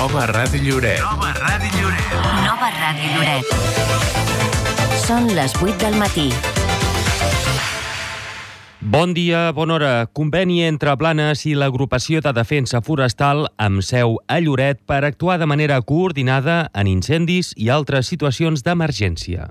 Nova Ràdio Lloret. Nova Ràdio Lloret. Nova Ràdio Lloret. Són les 8 del matí. Bon dia, bona hora. Conveni entre Blanes i l'agrupació de defensa forestal amb seu a Lloret per actuar de manera coordinada en incendis i altres situacions d'emergència.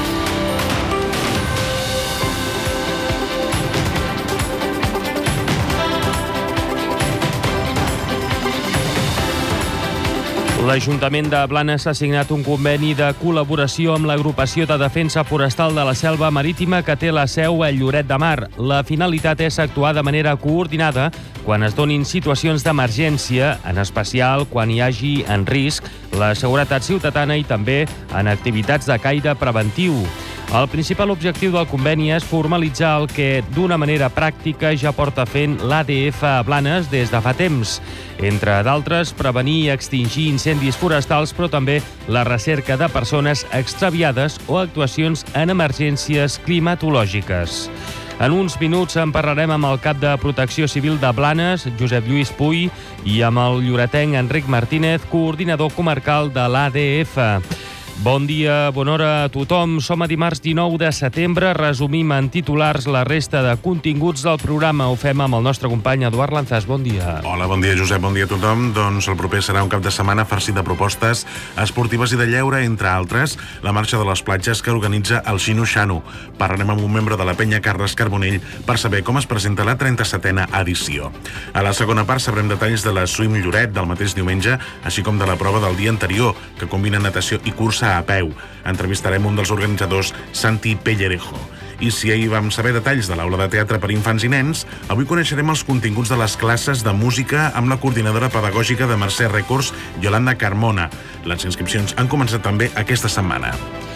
L'Ajuntament de Blanes ha signat un conveni de col·laboració amb l'agrupació de defensa forestal de la Selva Marítima que té la seu a Lloret de Mar. La finalitat és actuar de manera coordinada quan es donin situacions d'emergència, en especial quan hi hagi en risc la seguretat ciutadana i també en activitats de caire preventiu. El principal objectiu del conveni és formalitzar el que, d'una manera pràctica, ja porta fent l'ADF a Blanes des de fa temps. Entre d'altres, prevenir i extingir incendis forestals, però també la recerca de persones extraviades o actuacions en emergències climatològiques. En uns minuts en parlarem amb el cap de Protecció Civil de Blanes, Josep Lluís Puy, i amb el lloretenc Enric Martínez, coordinador comarcal de l'ADF. Bon dia, bona hora a tothom. Som a dimarts 19 de setembre. Resumim en titulars la resta de continguts del programa. Ho fem amb el nostre company Eduard Lanzas. Bon dia. Hola, bon dia, Josep. Bon dia a tothom. Doncs el proper serà un cap de setmana farcit de propostes esportives i de lleure, entre altres, la marxa de les platges que organitza el Xino Xano. Parlarem amb un membre de la penya, Carles Carbonell, per saber com es presenta la 37a edició. A la segona part sabrem detalls de la Swim Lloret del mateix diumenge, així com de la prova del dia anterior, que combina natació i cursa a peu. Entrevistarem un dels organitzadors, Santi Pellerejo. I si ahir vam saber detalls de l'aula de teatre per infants i nens, avui coneixerem els continguts de les classes de música amb la coordinadora pedagògica de Mercè Records, Yolanda Carmona. Les inscripcions han començat també aquesta setmana.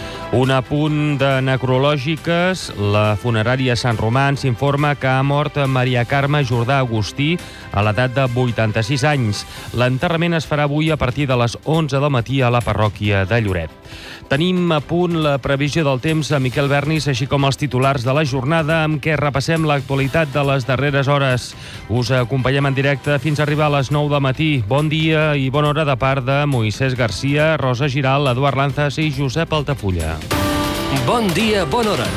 Un apunt de necrològiques. La funerària Sant Romà s'informa que ha mort Maria Carme Jordà Agustí a l'edat de 86 anys. L'enterrament es farà avui a partir de les 11 del matí a la parròquia de Lloret. Tenim a punt la previsió del temps a Miquel Bernis, així com els titulars de la jornada, amb què repassem l'actualitat de les darreres hores. Us acompanyem en directe fins a arribar a les 9 del matí. Bon dia i bona hora de part de Moisès Garcia, Rosa Giral, Eduard Lanzas i Josep Altafulla. Bon dia, bona hora.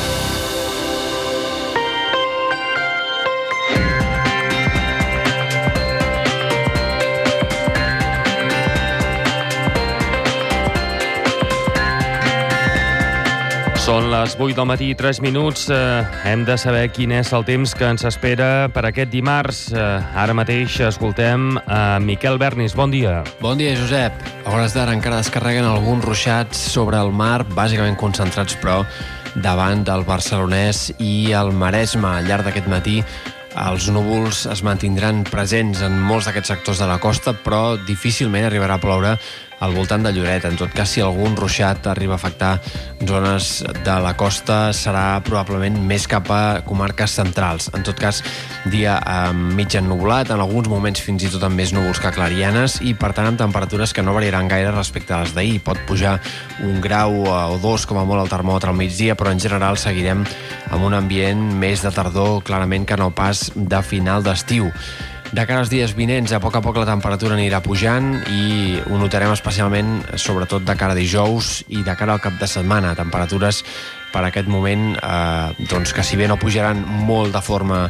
Són les 8 del matí i 3 minuts. Hem de saber quin és el temps que ens espera per aquest dimarts. Ara mateix escoltem a Miquel Bernis. Bon dia. Bon dia, Josep. A hores d'ara encara descarreguen alguns ruixats sobre el mar, bàsicament concentrats, però, davant del Barcelonès i el Maresme. Al llarg d'aquest matí els núvols es mantindran presents en molts d'aquests sectors de la costa, però difícilment arribarà a ploure al voltant de Lloret. En tot cas, si algun ruixat arriba a afectar zones de la costa, serà probablement més cap a comarques centrals. En tot cas, dia mig ennuvolat, en alguns moments fins i tot amb més núvols que clarianes, i per tant amb temperatures que no variaran gaire respecte a les d'ahir. Pot pujar 1 grau o 2 com a molt al termòmetre al migdia, però en general seguirem amb un ambient més de tardor, clarament que no pas de final d'estiu. De cara als dies vinents, a poc la temperatura anirà pujant i ho notarem especialment, sobretot de cara a dijous i de cara al cap de setmana. Temperatures per aquest moment, doncs que si bé no pujaran molt de forma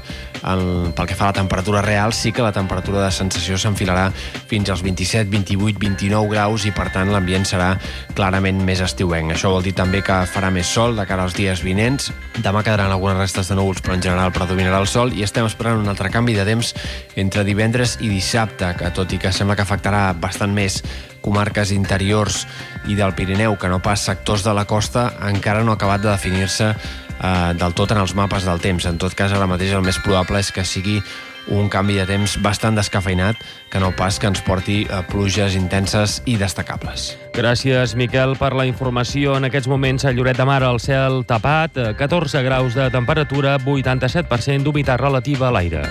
pel que fa a la temperatura real, sí que la temperatura de sensació s'enfilarà fins als 27, 28, 29 graus i per tant l'ambient serà clarament més estiuenc. Això vol dir també que farà més sol de cara als dies vinents. Demà quedaran algunes restes de núvols, però en general predominarà el sol i estem esperant un altre canvi de temps entre divendres i dissabte, que tot i que sembla que afectarà bastant més comarques interiors i del Pirineu que no pas sectors de la costa, encara no ha acabat de definir-se del tot en els mapes del temps. En tot cas, ara mateix el més probable és que sigui un canvi de temps bastant descafeinat, que no pas que ens porti a pluges intenses i destacables. Gràcies, Miquel, per la informació. En aquests moments a Lloret de Mar el cel tapat, 14 graus de temperatura, 87% d'humitat relativa a l'aire.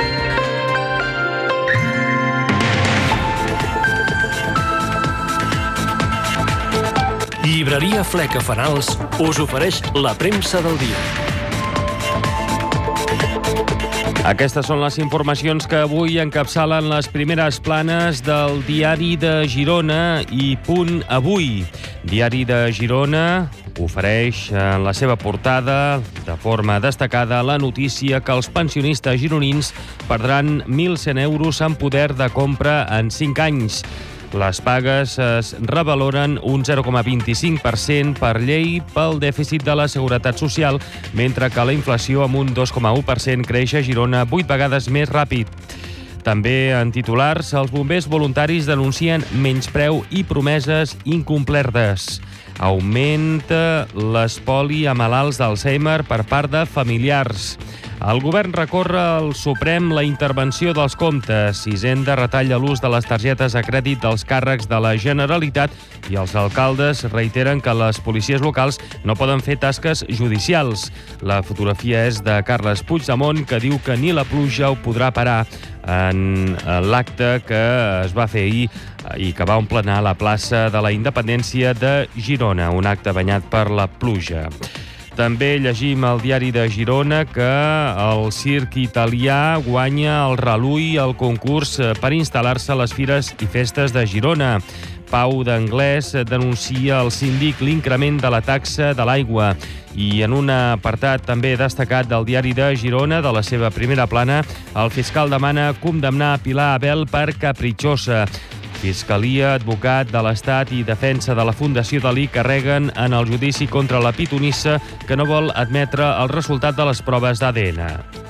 Llibreria Fleca Fanals us ofereix la premsa del dia. Aquestes són les informacions que avui encapçalen les primeres planes del Diari de Girona i Punt Avui. Diari de Girona ofereix en la seva portada de forma destacada la notícia que els pensionistes gironins perdran 1.100 euros en poder de compra en 5 anys. Les pagues es revaloren un 0,25% per llei pel dèficit de la Seguretat Social, mentre que la inflació amb un 2,1% creix a Girona 8 vegades més ràpid. També en titulars, els bombers voluntaris denuncien menyspreu i promeses incomplertes. Augmenta l'espoli a malalts d'Alzheimer per part de familiars. El govern recorre al Suprem la intervenció dels comptes. Hisenda retalla l'ús de les targetes a crèdit dels càrrecs de la Generalitat i els alcaldes reiteren que les policies locals no poden fer tasques judicials. La fotografia és de Carles Puigdemont, que diu que ni la pluja ho podrà parar en l'acte que es va fer ahir i que va omplenar la plaça de la Independència de Girona, un acte banyat per la pluja. També llegim al Diari de Girona que el circ italià guanya el Relull al concurs per instal·lar-se a les fires i festes de Girona. Pau d'Anglès denuncia al síndic l'increment de la taxa de l'aigua. I en un apartat també destacat del Diari de Girona, de la seva primera plana, el fiscal demana condemnar Pilar Abel per capritxosa. Fiscalia, advocat de l'Estat i defensa de la Fundació Dalí carreguen en el judici contra la pitonissa que no vol admetre el resultat de les proves d'ADN.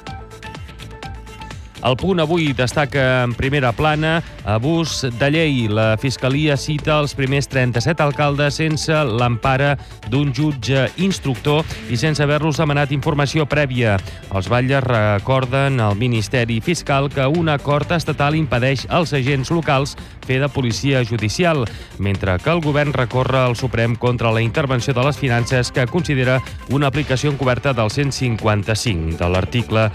El Punt Avui destaca en primera plana abús de llei. La Fiscalia cita els primers 37 alcaldes sense l'empara d'un jutge instructor i sense haver-los demanat informació prèvia. Els batlles recorden al Ministeri Fiscal que un acord estatal impedeix als agents locals fer de policia judicial, mentre que el govern recorre al Suprem contra la intervenció de les finances que considera una aplicació encoberta del 155, de l'article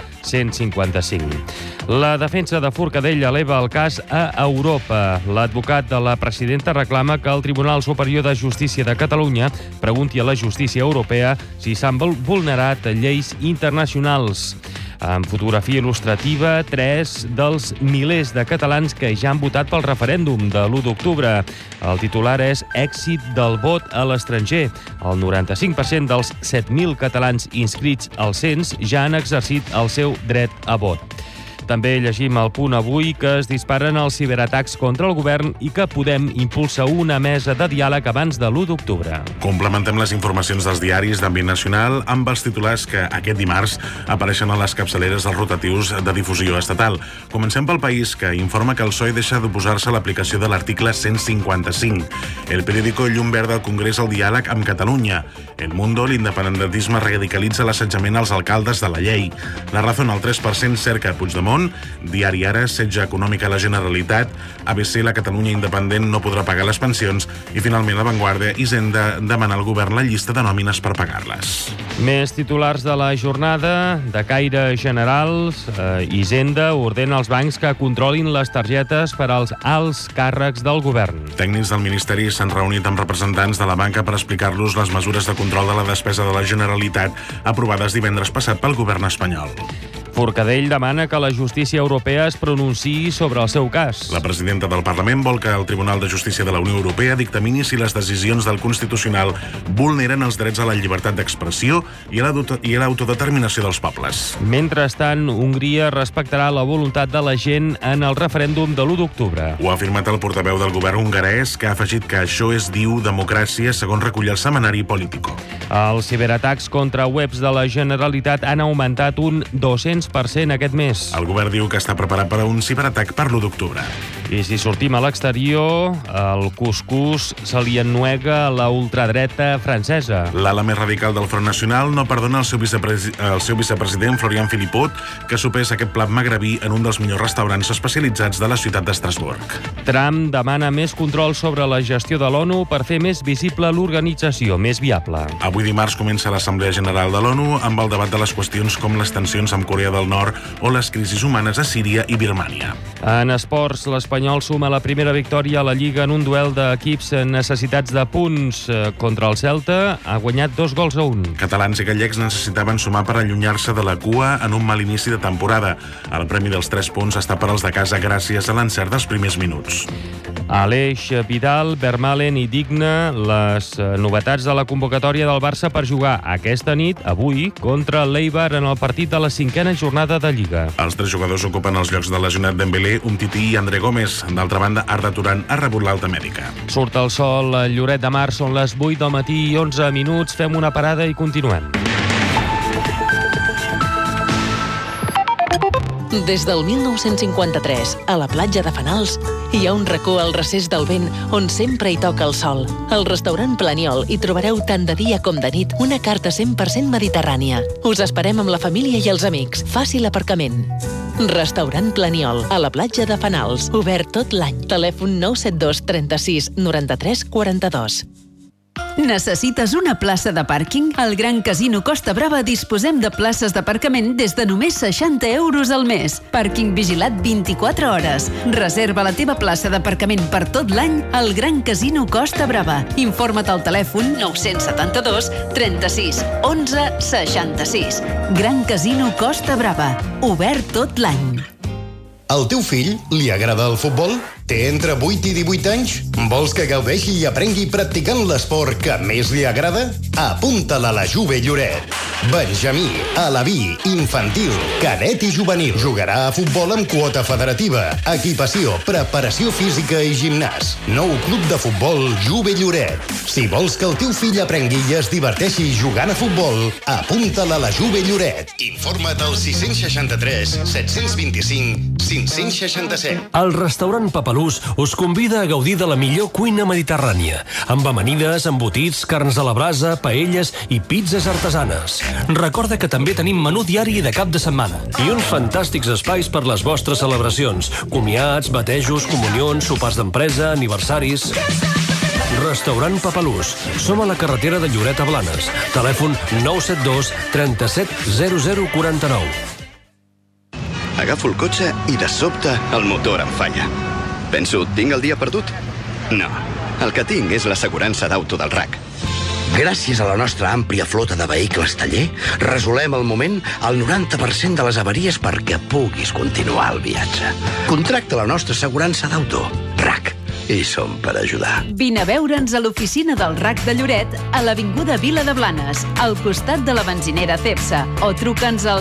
155. La defensa de Forcadell eleva el cas a Europa. L'advocat de la presidenta reclama que el Tribunal Superior de Justícia de Catalunya pregunti a la justícia europea si s'han vulnerat lleis internacionals. En fotografia il·lustrativa, 3 dels milers de catalans que ja han votat pel referèndum de l'1 d'octubre. El titular és èxit del vot a l'estranger. El 95% dels 7.000 catalans inscrits al cens ja han exercit el seu dret a vot. També llegim al Punt Avui que es disparen els ciberatacs contra el govern i que Podem impulsa una mesa de diàleg abans de l'1 d'octubre. Complementem les informacions dels diaris d'àmbit nacional amb els titulars que aquest dimarts apareixen a les capçaleres dels rotatius de difusió estatal. Comencem pel País, que informa que el PSOE deixa d'oposar-se a l'aplicació de l'article 155. El periòdico Llum Verda al Congrés al diàleg amb Catalunya. El Mundo, l'independentisme radicalitza l'assetjament als alcaldes de la llei. La Razón, el 3% cerca Puigdemont. Diari Ara, setge econòmic a la Generalitat. ABC, la Catalunya independent no podrà pagar les pensions. I finalment La Vanguardia, Hisenda demana al govern la llista de nòmines per pagar-les. Més titulars de la jornada, de caire general. Hisenda ordena als bancs que controlin les targetes per als alts càrrecs del govern. Tècnics del Ministeri s'han reunit amb representants de la banca per explicar-los les mesures de control de la despesa de la Generalitat aprovades divendres passat pel govern espanyol. Forcadell demana que la justícia europea es pronunciï sobre el seu cas. La presidenta del Parlament vol que el Tribunal de Justícia de la Unió Europea dictamini si les decisions del Constitucional vulneren els drets a la llibertat d'expressió i a l'autodeterminació dels pobles. Mentrestant, Hongria respectarà la voluntat de la gent en el referèndum de l'1 d'octubre. Ho ha afirmat el portaveu del govern hongarès, que ha afegit que això es diu democràcia, segons recull el setmanari Politico. Els ciberatacs contra webs de la Generalitat han augmentat un 200% aquest mes. El govern diu que està preparat per a un ciberatac per l'1 d'octubre. I si sortim a l'exterior, el cuscús se li ennuega a la ultradreta francesa. L'ala més radical del Front Nacional no perdona al seu vicepresident Florian Philippot que sopés aquest plat magrebí en un dels millors restaurants especialitzats de la ciutat d'Estrasburg. Trump demana més control sobre la gestió de l'ONU per fer més visible l'organització, més viable. Avui dimarts comença l'Assemblea General de l'ONU amb el debat de les qüestions com les tensions amb Corea del del Nord o les crisis humanes a Síria i Birmània. En esports, l'Espanyol suma la primera victòria a la Lliga en un duel d'equips necessitats de punts contra el Celta. Ha guanyat 2-1. Catalans i gallecs necessitaven sumar per allunyar-se de la cua en un mal inici de temporada. El premi dels 3 punts està per als de casa gràcies a l'encert dels primers minuts. Aleix, Vidal, Vermaelen i Digne, les novetats de la convocatòria del Barça per jugar aquesta nit, avui, contra l'Eibar en el partit de la 5a jornada de Lliga. Els 3 jugadors ocupen els llocs de lesionat Dembélé, Umtiti i André Gómez. D'altra banda, Arda Turan ha rebut l'alta mèdica. Surt el sol a Lloret de Mar, són les 8 del matí i 11 minuts. Fem una parada i continuem. Des del 1953, a la platja de Fanals, hi ha un racó al recés del vent on sempre hi toca el sol. Al restaurant Planiol hi trobareu tant de dia com de nit una carta 100% mediterrània. Us esperem amb la família i els amics. Fàcil aparcament. Restaurant Planiol, a la platja de Fanals. Obert tot l'any. Telèfon 972 36 93 42. Necessites una plaça de pàrquing? Al Gran Casino Costa Brava disposem de places d'aparcament des de només 60 euros al mes. Pàrquing vigilat 24 hores. Reserva la teva plaça d'aparcament per tot l'any al Gran Casino Costa Brava. Informa't al telèfon 972 36 11 66. Gran Casino Costa Brava. Obert tot l'any. Al teu fill li agrada el futbol? Té entre 8 i 18 anys? Vols que gaudeixi i aprengui practicant l'esport que més li agrada? Apunta-la a la Juve Lloret. Benjamí, alaví, infantil, cadet i juvenil. Jugarà a futbol amb quota federativa, equipació, preparació física i gimnàs. Nou club de futbol Juve Lloret. Si vols que el teu fill aprengui i es diverteixi jugant a futbol, apunta-la a la Juve Lloret. Informa't al 663 725 567. El restaurant Papalús us convida a gaudir de la millor cuina mediterrània, amb amanides, embotits, carns a la brasa, paelles i pizzas artesanes. Recorda que també tenim menú diari de cap de setmana i uns fantàstics espais per les vostres celebracions, comiats, batejos, comunions, sopars d'empresa, aniversaris... Restaurant Papalús. Som a la carretera de Lloret a Blanes. Telèfon 972 37 0049. Agafo el cotxe i de sobte el motor em falla. Penso, tinc el dia perdut? No, el que tinc és l'assegurança d'auto del RAC. Gràcies a la nostra àmplia flota de vehicles taller, resolem al moment el 90% de les avaries perquè puguis continuar el viatge. Contracta la nostra assegurança d'auto, RAC. I som per ajudar. Vine a veure'ns a l'oficina del RAC de Lloret a l'Avinguda Vila de Blanes, al costat de la benzinera Cepsa, o truca'ns al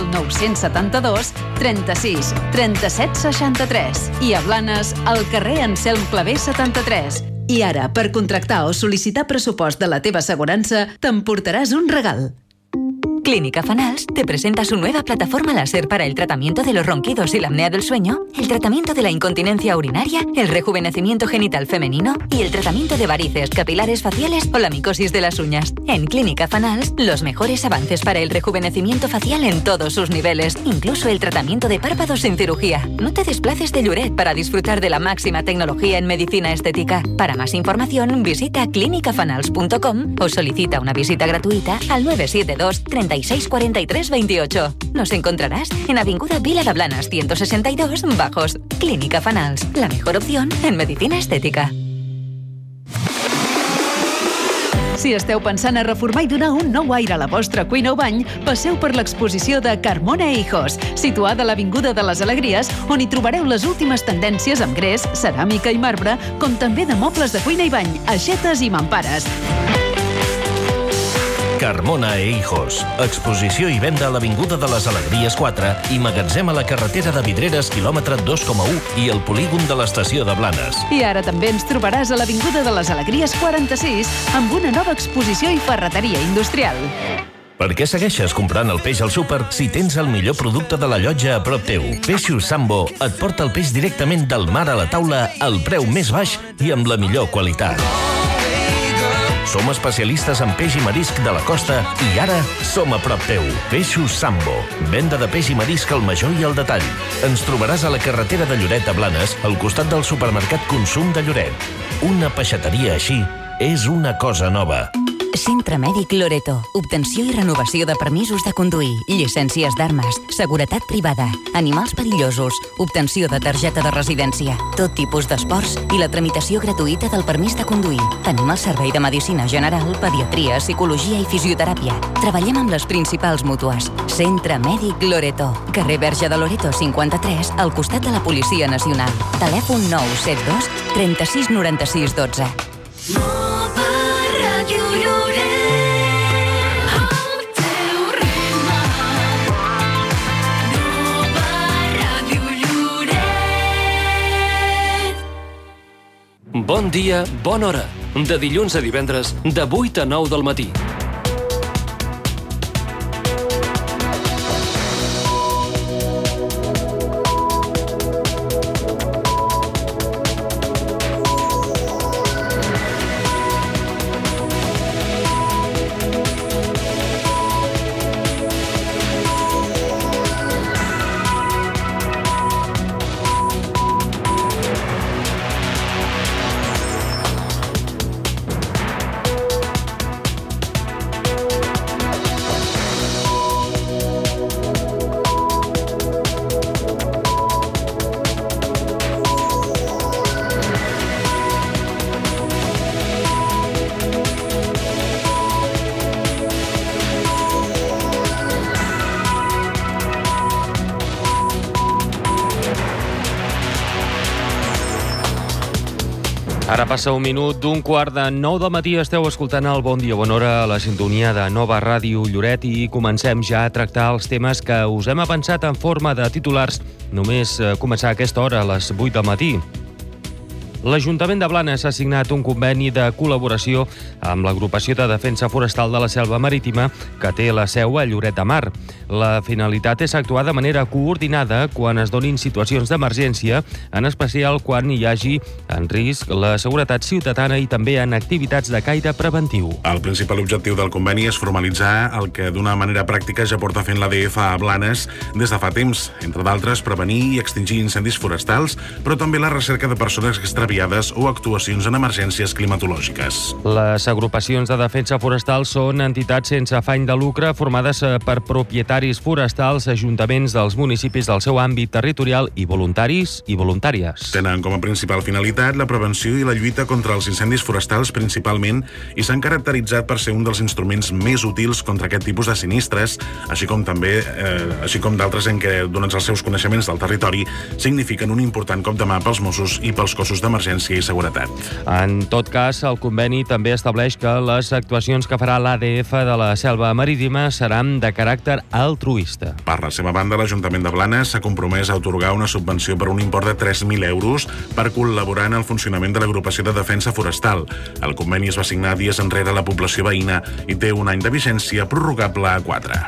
972 36 37 63 i a Blanes al carrer Anselm Clavé 73. I ara, per contractar o sol·licitar pressupost de la teva assegurança, t'emportaràs un regal. Clínica Fanals te presenta su nueva plataforma láser para el tratamiento de los ronquidos y la apnea del sueño, el tratamiento de la incontinencia urinaria, el rejuvenecimiento genital femenino y el tratamiento de varices, capilares faciales o la micosis de las uñas. En Clínica Fanals, los mejores avances para el rejuvenecimiento facial en todos sus niveles, incluso el tratamiento de párpados sin cirugía. No te desplaces de Lloret para disfrutar de la máxima tecnología en medicina estética. Para más información, visita clinicafanals.com o solicita una visita gratuita al 972 36 43 28. Nos encontrarás en Avinguda Vila de Blanes 162 Bajos. Clínica Fanals, la mejor opción en medicina estética. Si esteu pensant a reformar i donar un nou aire a la vostra cuina o bany, passeu per l'exposició de Carmona e Hijos, situada a l'Avinguda de les Alegries, on hi trobareu les últimes tendències amb gres, ceràmica i marbre, com també de mobles de cuina i bany, aixetes i mampares. Carmona e Hijos. Exposició i venda a l'Avinguda de les Alegries 4 i magatzem a la carretera de Vidreres, quilòmetre 2,1 i el polígon de l'estació de Blanes. I ara també ens trobaràs a l'Avinguda de les Alegries 46 amb una nova exposició i ferreteria industrial. Per què segueixes comprant el peix al súper si tens el millor producte de la llotja a prop teu? Peixos Sambo et porta el peix directament del mar a la taula al preu més baix i amb la millor qualitat. Som especialistes en peix i marisc de la costa i ara som a prop teu. Peixos Sambo. Venda de peix i marisc al major i al detall. Ens trobaràs a la carretera de Lloret a Blanes, al costat del supermercat Consum de Lloret. Una peixateria així és una cosa nova. Centre Mèdic Loreto. Obtenció i renovació de permisos de conduir, llicències d'armes, seguretat privada, animals perillosos, obtenció de targeta de residència, tot tipus d'esports i la tramitació gratuïta del permís de conduir. Tenim el servei de medicina general, pediatria, psicologia i fisioteràpia. Treballem amb les principals mútues. Centre Mèdic Loreto. Carrer Verge de Loreto 53, al costat de la Policia Nacional. Telèfon 972 36 96 12. Bon dia, bona hora. De dilluns a divendres, de 8 a 9 del matí. Ara passa un minut d'un quart de 9 del matí. Esteu escoltant el Bon Dia, Bona Hora a la sintonia de Nova Ràdio Lloret i comencem ja a tractar els temes que us hem avançat en forma de titulars només començar a aquesta hora, a les 8 del matí. L'Ajuntament de Blanes ha signat un conveni de col·laboració amb l'Agrupació de Defensa Forestal de la Selva Marítima, que té la seu a Lloret de Mar. La finalitat és actuar de manera coordinada quan es donin situacions d'emergència, en especial quan hi hagi en risc la seguretat ciutadana i també en activitats de caire preventiu. El principal objectiu del conveni és formalitzar el que d'una manera pràctica ja porta fent l'ADF a Blanes des de fa temps, entre d'altres prevenir i extingir incendis forestals, però també la recerca de persones extraviades o actuacions en emergències climatològiques. Les agrupacions de defensa forestal són entitats sense afany de lucre formades per propietaris forestals, ajuntaments dels municipis del seu àmbit territorial i voluntaris i voluntàries. Tenen com a principal finalitat la prevenció i la lluita contra els incendis forestals principalment i s'han caracteritzat per ser un dels instruments més útils contra aquest tipus de sinistres, així com d'altres en què, donats els seus coneixements del territori, signifiquen un important cop de mà pels Mossos i pels cossos d'emergència i seguretat. En tot cas, el conveni també estableix que les actuacions que farà l'ADF de la Selva Marítima seran de caràcter altruista. Per la seva banda, l'Ajuntament de Blanes s'ha compromès a atorgar una subvenció per un import de 3.000 euros per col·laborar en el funcionament de l'Agrupació de Defensa Forestal. El conveni es va signar dies enrere a la població veïna i té un any de vigència prorrogable a 4.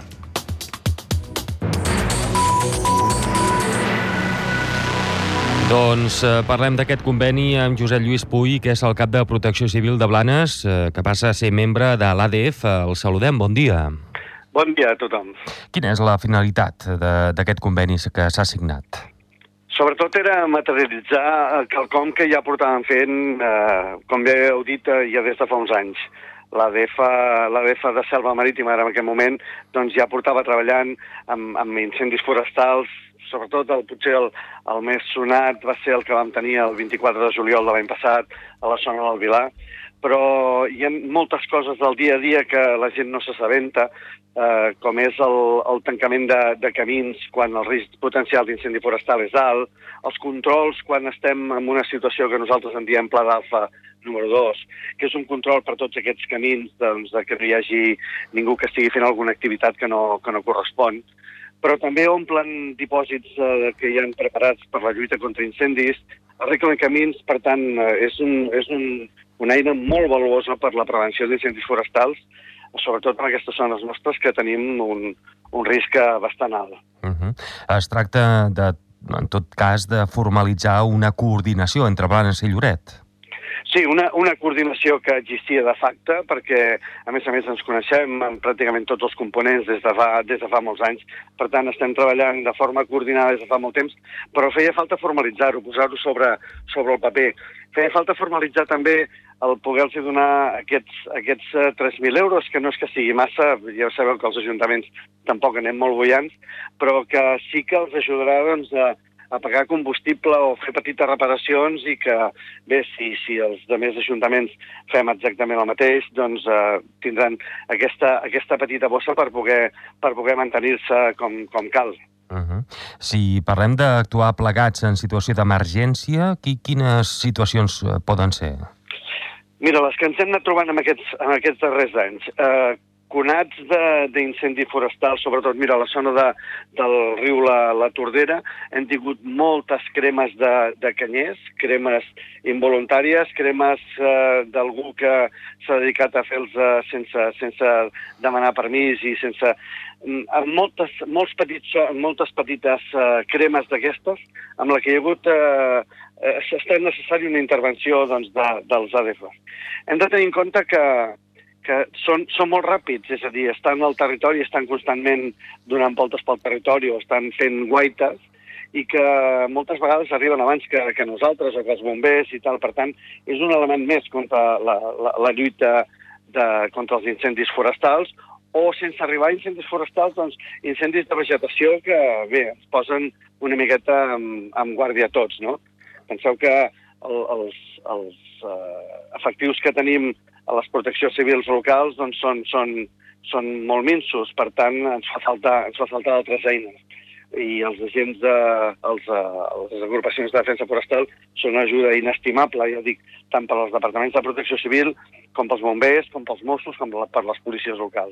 Doncs parlem d'aquest conveni amb Josep Lluís Puy, que és el cap de Protecció Civil de Blanes, que passa a ser membre de l'ADF. El saludem, bon dia. Bon dia a tothom. Quina és la finalitat d'aquest conveni que s'ha signat? Sobretot era materialitzar quelcom que ja portàvem fent, com bé heu dit, ja des de fa uns anys. L'ADF de Selva Marítima, en aquest moment, doncs ja portava treballant amb incendis forestals. Sobretot, potser el més sonat va ser el que vam tenir el 24 de juliol de l'any passat a la zona del Vilar, però hi ha moltes coses del dia a dia que la gent no s'assabenta, com és el tancament de camins quan el risc potencial d'incendi forestal és alt, els controls quan estem en una situació que nosaltres en diem pla d'alfa número 2, que és un control per tots aquests camins, doncs, que no hi hagi ningú que estigui fent alguna activitat que no correspon. Però també omplen dipòsits que hi ha preparats per la lluita contra incendis, arreglen camins, per tant, és una eina molt valuosa per la prevenció d'incendis forestals, sobretot en aquestes zones nostres que tenim un risc bastant alt. Es tracta, en tot cas, de formalitzar una coordinació entre Blanes i Lloret. Sí, una coordinació que existia de facte, perquè a més ens coneixem amb pràcticament tots els components des de fa molts anys. Per tant, estem treballant de forma coordinada des de fa molt temps, però feia falta formalitzar-ho, posar-ho sobre el paper. Feia falta formalitzar també el poder-los donar aquests 3.000 euros, que no és que sigui massa, ja sabeu que els ajuntaments tampoc anem molt bullants, però que sí que els ajudarà doncs, a pagar combustible o fer petites reparacions i que, bé, si els altres ajuntaments fem exactament el mateix, doncs tindran aquesta petita bossa per poder mantenir-se com cal. Si parlem d'actuar plegats en situació d'emergència, quines situacions poden ser? Mira, les que ens hem anat trobant en aquests darrers anys, conats d'incendi forestal, sobretot, mira, a la zona del riu la Tordera, hem tingut moltes cremes de canyers, cremes involuntàries, cremes d'algú que s'ha dedicat a fer-los sense demanar permís i sense... moltes petites cremes d'aquestes, amb la que hi ha hagut ha estat necessària una intervenció doncs, dels ADF. Hem de tenir en compte que són molt ràpids, és a dir, estan al territori, estan constantment donant voltes pel territori o estan fent guaites i que moltes vegades arriben abans que nosaltres o que els bombers i tal. Per tant, és un element més contra la lluita contra els incendis forestals o, sense arribar a incendis forestals, doncs, incendis de vegetació que, bé, ens posen una miqueta en guàrdia a tots, no? Penseu que els efectius que tenim a les proteccions civils locals doncs són molt minsos, per tant ens fa falta altres eines. I els agents de les agrupacions de defensa forestal són una ajuda inestimable, ja dic, tant per als departaments de protecció civil com pels bombers, com pels Mossos, com per les policies locals.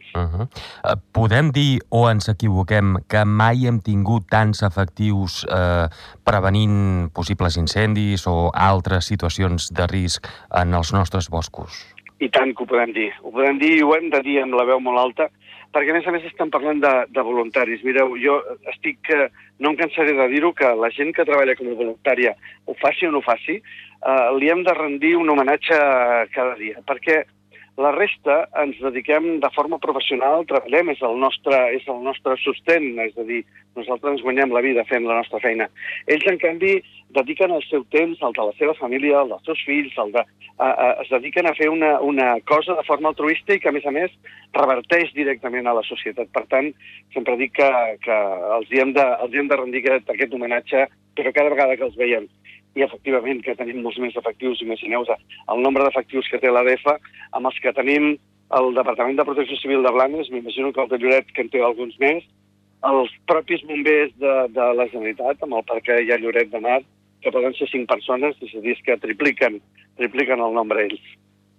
Podem dir, o ens equivoquem, que mai hem tingut tants efectius prevenint possibles incendis o altres situacions de risc en els nostres boscos? I tant que ho podem dir. Ho podem dir i ho hem de dir amb la veu molt alta, perquè a més estem parlant de voluntaris. Mireu, jo no em cansaré de dir-ho, que la gent que treballa com a voluntària, ho faci o no ho faci, li hem de rendir un homenatge cada dia, perquè la resta ens dediquem de forma professional, treballem, és el nostre sostén, és a dir, nosaltres ens guanyem la vida fent la nostra feina. Ells, en canvi, dediquen el seu temps, el de la seva família, el dels seus fills, es dediquen a fer una cosa de forma altruista i que, a més, reverteix directament a la societat. Per tant, sempre dic que els hi hem de rendir aquest homenatge, però cada vegada que els veiem. I, efectivament, que tenim molts més efectius, imagineu-vos el nombre d'efectius que té l'ADF, amb els que tenim el Departament de Protecció Civil de Blanes, m'imagino que el de Lloret, que en té alguns més, els propis bombers de la Generalitat, amb el parc que hi ha Lloret de Mar, que poden ser 5 persones, és a dir, que tripliquen el nombre ells.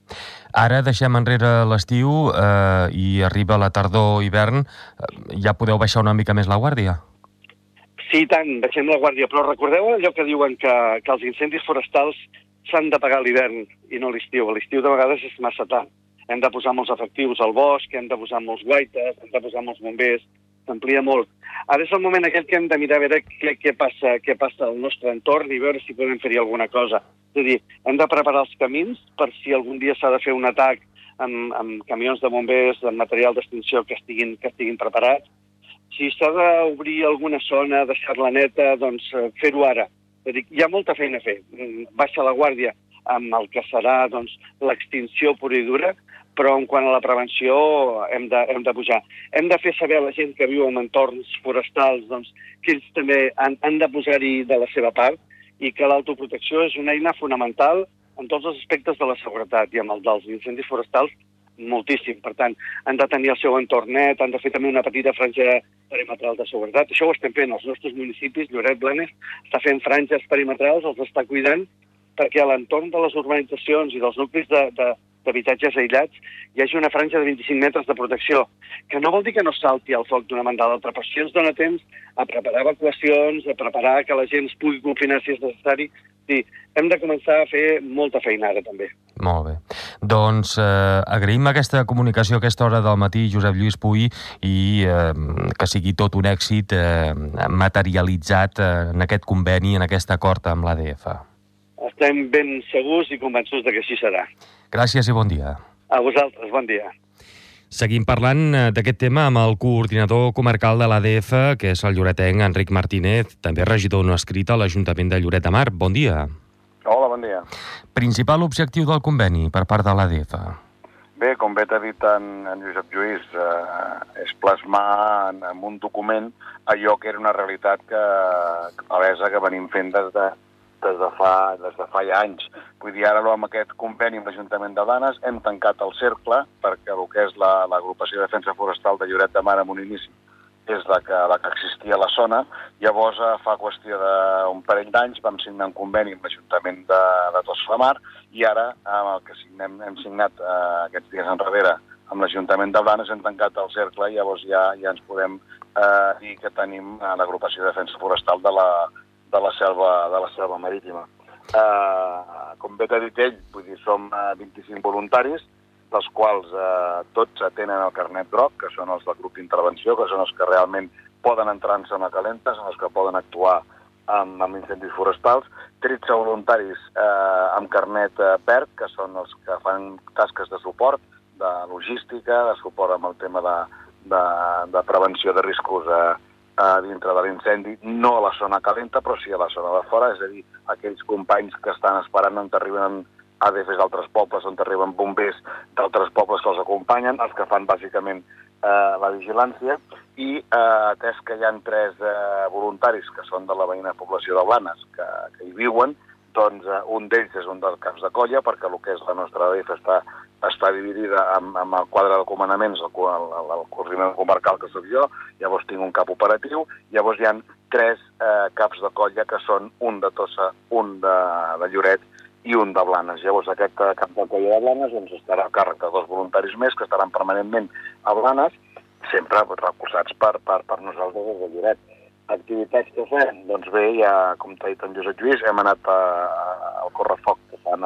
Ara deixem enrere l'estiu i arriba la tardor-hivern. Ja podeu baixar una mica més la guàrdia? Sí, tant, baixem la guàrdia, però recordeu allò que diuen que els incendis forestals s'han de pagar a l'hivern i no a l'estiu. A l'estiu de vegades és massa tard. Hem de posar molts efectius al bosc, hem de posar molts guaites, hem de posar molts bombers, s'amplia molt. Ara és el moment aquell que hem de mirar a veure què passa al nostre entorn i veure si podem fer-hi alguna cosa. És a dir, hem de preparar els camins per si algun dia s'ha de fer un atac amb camions de bombers, amb material d'extinció que estiguin preparats. Si s'ha d'obrir alguna zona, deixar-la neta, doncs fer-ho ara. És a dir, hi ha molta feina a fer. Baixa la guàrdia amb el que serà l'extinció pura i dura, però en quant a la prevenció hem de pujar. Hem de fer saber a la gent que viu en entorns forestals que ells també han de posar-hi de la seva part i que l'autoprotecció és una eina fonamental en tots els aspectes de la seguretat i amb el dels incendis forestals moltíssim. Per tant, han de tenir el seu entorn net, han de fer també una petita franja perimetral de seguretat. Això ho estem fent als nostres municipis. Lloret, Blanes, està fent franges perimetrals, els està cuidant, perquè a l'entorn de les urbanitzacions i dels nuclis d'habitatges aïllats hi hagi una franja de 25 metres de protecció, que no vol dir que no salti el foc d'una banda a l'altra, però si ens dona temps a preparar evacuacions, a preparar que la gent es pugui confinar si és necessari. Sí, hem de començar a fer molta feina ara, també. Molt bé. Doncs agraïm aquesta comunicació a aquesta hora del matí, Josep Lluís Puy, i que sigui tot un èxit materialitzat en aquest conveni, en aquest acord amb l'ADF. Estem ben segurs i convençuts que així serà. Gràcies i bon dia. A vosaltres, bon dia. Seguim parlant d'aquest tema amb el coordinador comarcal de l'ADF, que és el lloretenc Enric Martínez, també regidor no escrit a l'Ajuntament de Lloret de Mar. Bon dia. Hola, bon bon dia. Principal objectiu del conveni per part de l'ADF? Bé, com bé t'ha dit en Josep Lluís, és plasmar en un document allò que era una realitat palesa que venim fent des de fa ja anys. Vull dir, ara amb aquest conveni amb l'Ajuntament de Blanes hem tancat el cercle perquè el que és l'agrupació de defensa forestal de Lloret de Mar en un inici és la que existia a la zona. Llavors, fa qüestió d'un parell d'anys, vam signar un conveni amb l'Ajuntament de Tossa de Mar i ara, amb el que hem signat aquests dies enrere amb l'Ajuntament de Blanes, hem tancat el cercle i llavors ja ens podem dir que tenim l'agrupació de defensa forestal de la selva marítima. Com bé t'ha dit ell, vull dir, som 25 voluntaris, dels quals 12 tenen el carnet groc, que són els del grup d'intervenció, que són els que realment poden entrar en zona calenta, són els que poden actuar amb incendis forestals, 13 voluntaris amb carnet verd, que són els que fan tasques de suport, de logística, de suport amb el tema de prevenció de riscos dintre de l'incendi, no a la zona calenta, però sí a la zona de fora, és a dir, aquells companys que estan esperant on arriben ADFs d'altres pobles, on arriben bombers d'altres pobles que els acompanyen, els que fan bàsicament la vigilància, i atès que hi ha 3 voluntaris que són de la veïna població de Blanes que hi viuen, doncs un d'ells és un dels caps de colla, perquè el que és la nostra ADF està dividida amb el quadre de comandaments, el coordinador comarcal que soc jo, llavors tinc un cap operatiu, llavors hi ha 3 caps de colla que són un de Tossa, un de Lloret i un de Blanes. Llavors aquest cap de colla de Blanes estarà a càrrec de 2 voluntaris més que estaran permanentment a Blanes, sempre recolzats per nosaltres des de Lloret. Activitats que fem? Doncs bé, ja, com t'ha dit en Josep Lluís, hem anat al correfoc que fan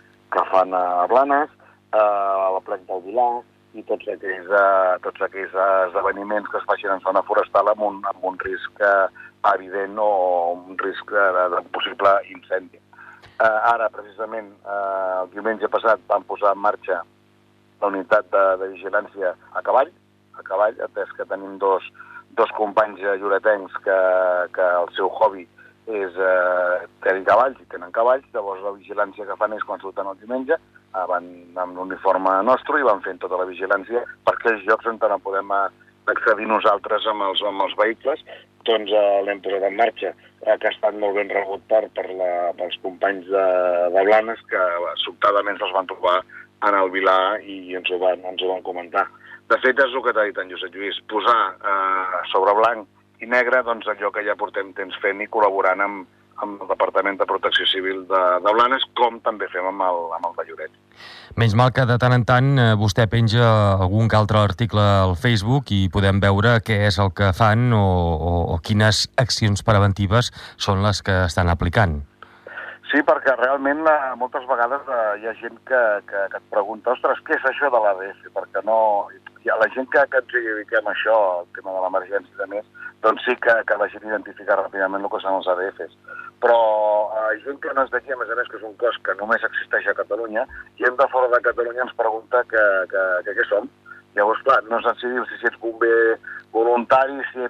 a Blanes, a la plec del Vilar, i tots aquells esdeveniments que es facin en zona forestal amb un risc evident o un risc de possible incendi. Ara, precisament, el diumenge passat vam posar en marxa la unitat de vigilància a cavall, atès que tenim dos companys lloretencs que el seu hobby és tenir cavalls i tenen cavalls, llavors la vigilància que fan és quan surten el diumenge, van amb l'uniforme nostre i van fent tota la vigilància per aquells llocs on no podem accedir nosaltres amb els vehicles, doncs l'hem posat en marxa, que ha estat molt ben rebut pels companys de Blanes, que sobtadament se'ls van trobar en el Vilar i ens ho van comentar. De fet, és el que t'ha dit en Josep Lluís, posar sobre blanc i negre doncs, allò que ja portem temps fent i col·laborant amb el Departament de Protecció Civil de Blanes, com també fem amb el de Lloret. Menys mal que de tant en tant vostè penja algun que altre article al Facebook i podem veure què és el que fan o quines accions preventives són les que estan aplicant. Sí, perquè realment moltes vegades hi ha gent que et pregunta ostres, què és això de l'ADF? Perquè no... La gent que ens dediquem a això, el tema de l'emergència i de més, doncs sí que la gent identifica ràpidament el que són els ADFs. Però gent que no és d'aquí, a més que és un cos que només existeix a Catalunya, gent de fora de Catalunya ens pregunta que què som. Llavors, clar, no saps si ets bomber voluntari, si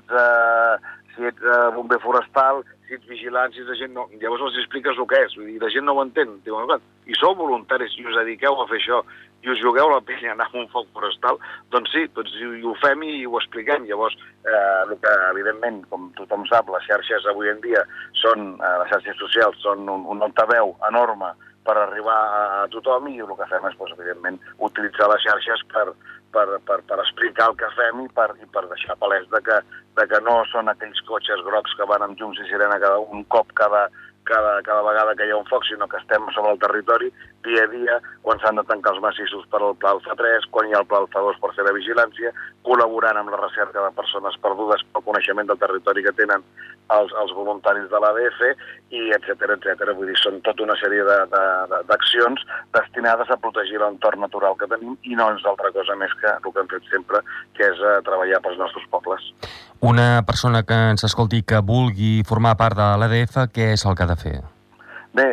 ets bomber forestal, si ets vigilant, si ets agent... No. Llavors els expliques el que és, i la gent no ho entén. Diuen, i sou voluntaris i us dediqueu a fer això, i us jugueu la pell a anar a un foc forestal, doncs sí, i ho fem i ho expliquem. Llavors, el que, evidentment, com tothom sap, les xarxes avui en dia les xarxes socials són un altaveu enorme per arribar a tothom i el que fem és, evidentment, utilitzar les xarxes per explicar el que fem i per deixar palès que no són aquells cotxes grocs que van amb llums i sirena un cop cada vegada que hi ha un foc, sinó que estem sobre el territori dia a dia, quan s'han de tancar els massissos per al Pla Alfa 3, quan hi ha el Pla Alfa 2 per fer la vigilància, col·laborant amb la recerca de persones perdudes pel coneixement del territori que tenen els voluntaris de l'ADF, i etcètera. Vull dir, són tota una sèrie d'accions destinades a protegir l'entorn natural que tenim i no és altra cosa més que el que hem fet sempre, que és treballar pels nostres pobles. Una persona que ens escolti que vulgui formar part de l'ADF, què és el que ha de fer? Bé,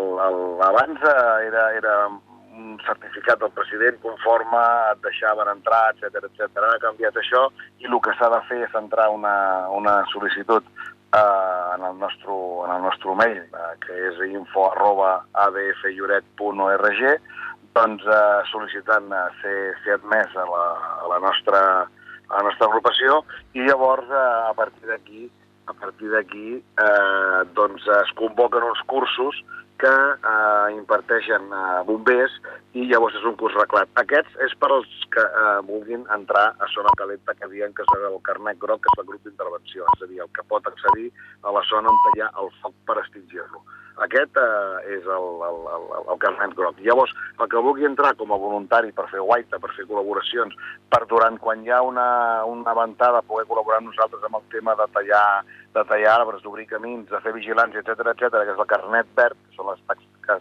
abans era un certificat del president conforme et deixaven entrar, etcètera. Ha canviat això i el que s'ha de fer és entrar una sol·licitud en el nostre mail, que és info@adflloret.org, doncs sol·licitant ser admès a la nostra agrupació, i llavors a partir d'aquí doncs es convoquen uns cursos que imparteixen bombers, i llavors és un curs reglat. Aquests és per als que vulguin entrar a zona calenta, que diuen que és el carnet groc, que és el grup d'intervenció, és a dir, el que pot accedir a la zona on hi ha el foc per extingir-lo. Aquest és el carnet groc. Llavors, el que vulgui entrar com a voluntari per fer guaita, per fer col·laboracions, per durant quan hi ha una ventada poder col·laborar amb nosaltres amb el tema de tallar arbres, d'obrir camins, de fer vigilància, etcètera, que és el carnet verd, que són les taxes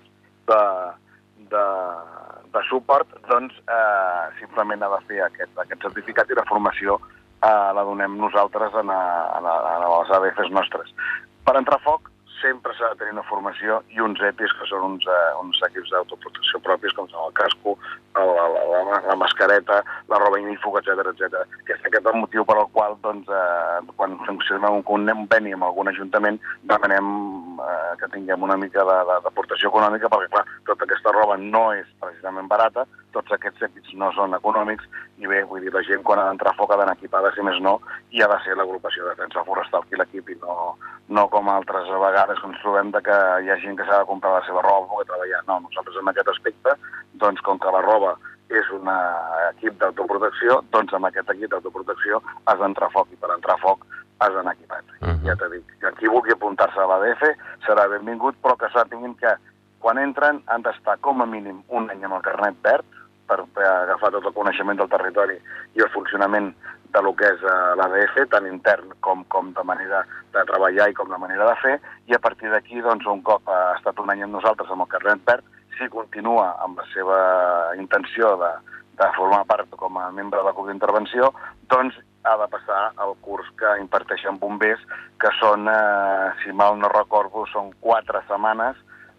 de suport, doncs simplement ha de fer aquest certificat, i la formació la donem nosaltres a les ADFs nostres. Per entrar a foc sempre s'ha de tenir una formació i uns EPIs, que són uns equips d'autoprotecció propis, com són el casco, la mascareta, la roba ignífuga, etcètera, que és aquest el motiu per al qual, doncs, quan funcionem un conveni amb algun ajuntament, demanem que tinguem una mica d'aportació econòmica, perquè, clar, tota aquesta roba no és precisament barata, tots aquests equips no són econòmics, i bé, vull dir, la gent quan ha d'entrar a foc ha d'anar equipada, si més no, i ha de ser l'agrupació de defensa forestal qui l'equipi, no com altres vegades que ens trobem que hi ha gent que s'ha de comprar la seva roba per poder treballar. No, nosaltres en aquest aspecte, doncs com que la roba és un equip d'autoprotecció, doncs amb aquest equip d'autoprotecció has d'entrar a foc, i per entrar a foc has d'anar equipat. Ja t'he dit, que qui vulgui apuntar-se a l'ADF serà benvingut, però que sàpiguen que quan entren han d'estar com a mínim un any amb el carnet verd per agafar tot el coneixement del territori i el funcionament de lo que és l'ADF, tant intern com de manera de treballar i com de manera de fer, i a partir d'aquí, doncs, un cop ha estat un any amb nosaltres amb el carnet verd, si continua amb la seva intenció de formar part com a membre de la CUP d'intervenció, doncs ha de passar el curs que imparteixen bombers, que són, si mal no recordo, són 4 setmanes,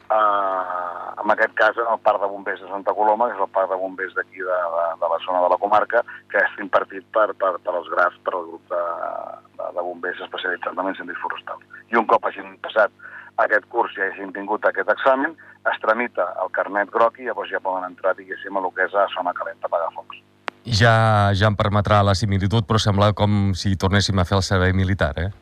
en aquest cas en el Parc de Bombers de Santa Coloma, que és el Parc de Bombers d'aquí de la zona de la comarca, que és impartit per els GRAFs, per el grup de bombers especialitzats en incendis forestals. I un cop hagin passat aquest curs i hagin tingut aquest examen, es tramita el carnet groc, i llavors ja poden entrar, diguéssim, a lo que és a zona calenta a apagar focs. Ja em permetrà la similitud, però sembla com si tornéssim a fer el servei militar, eh?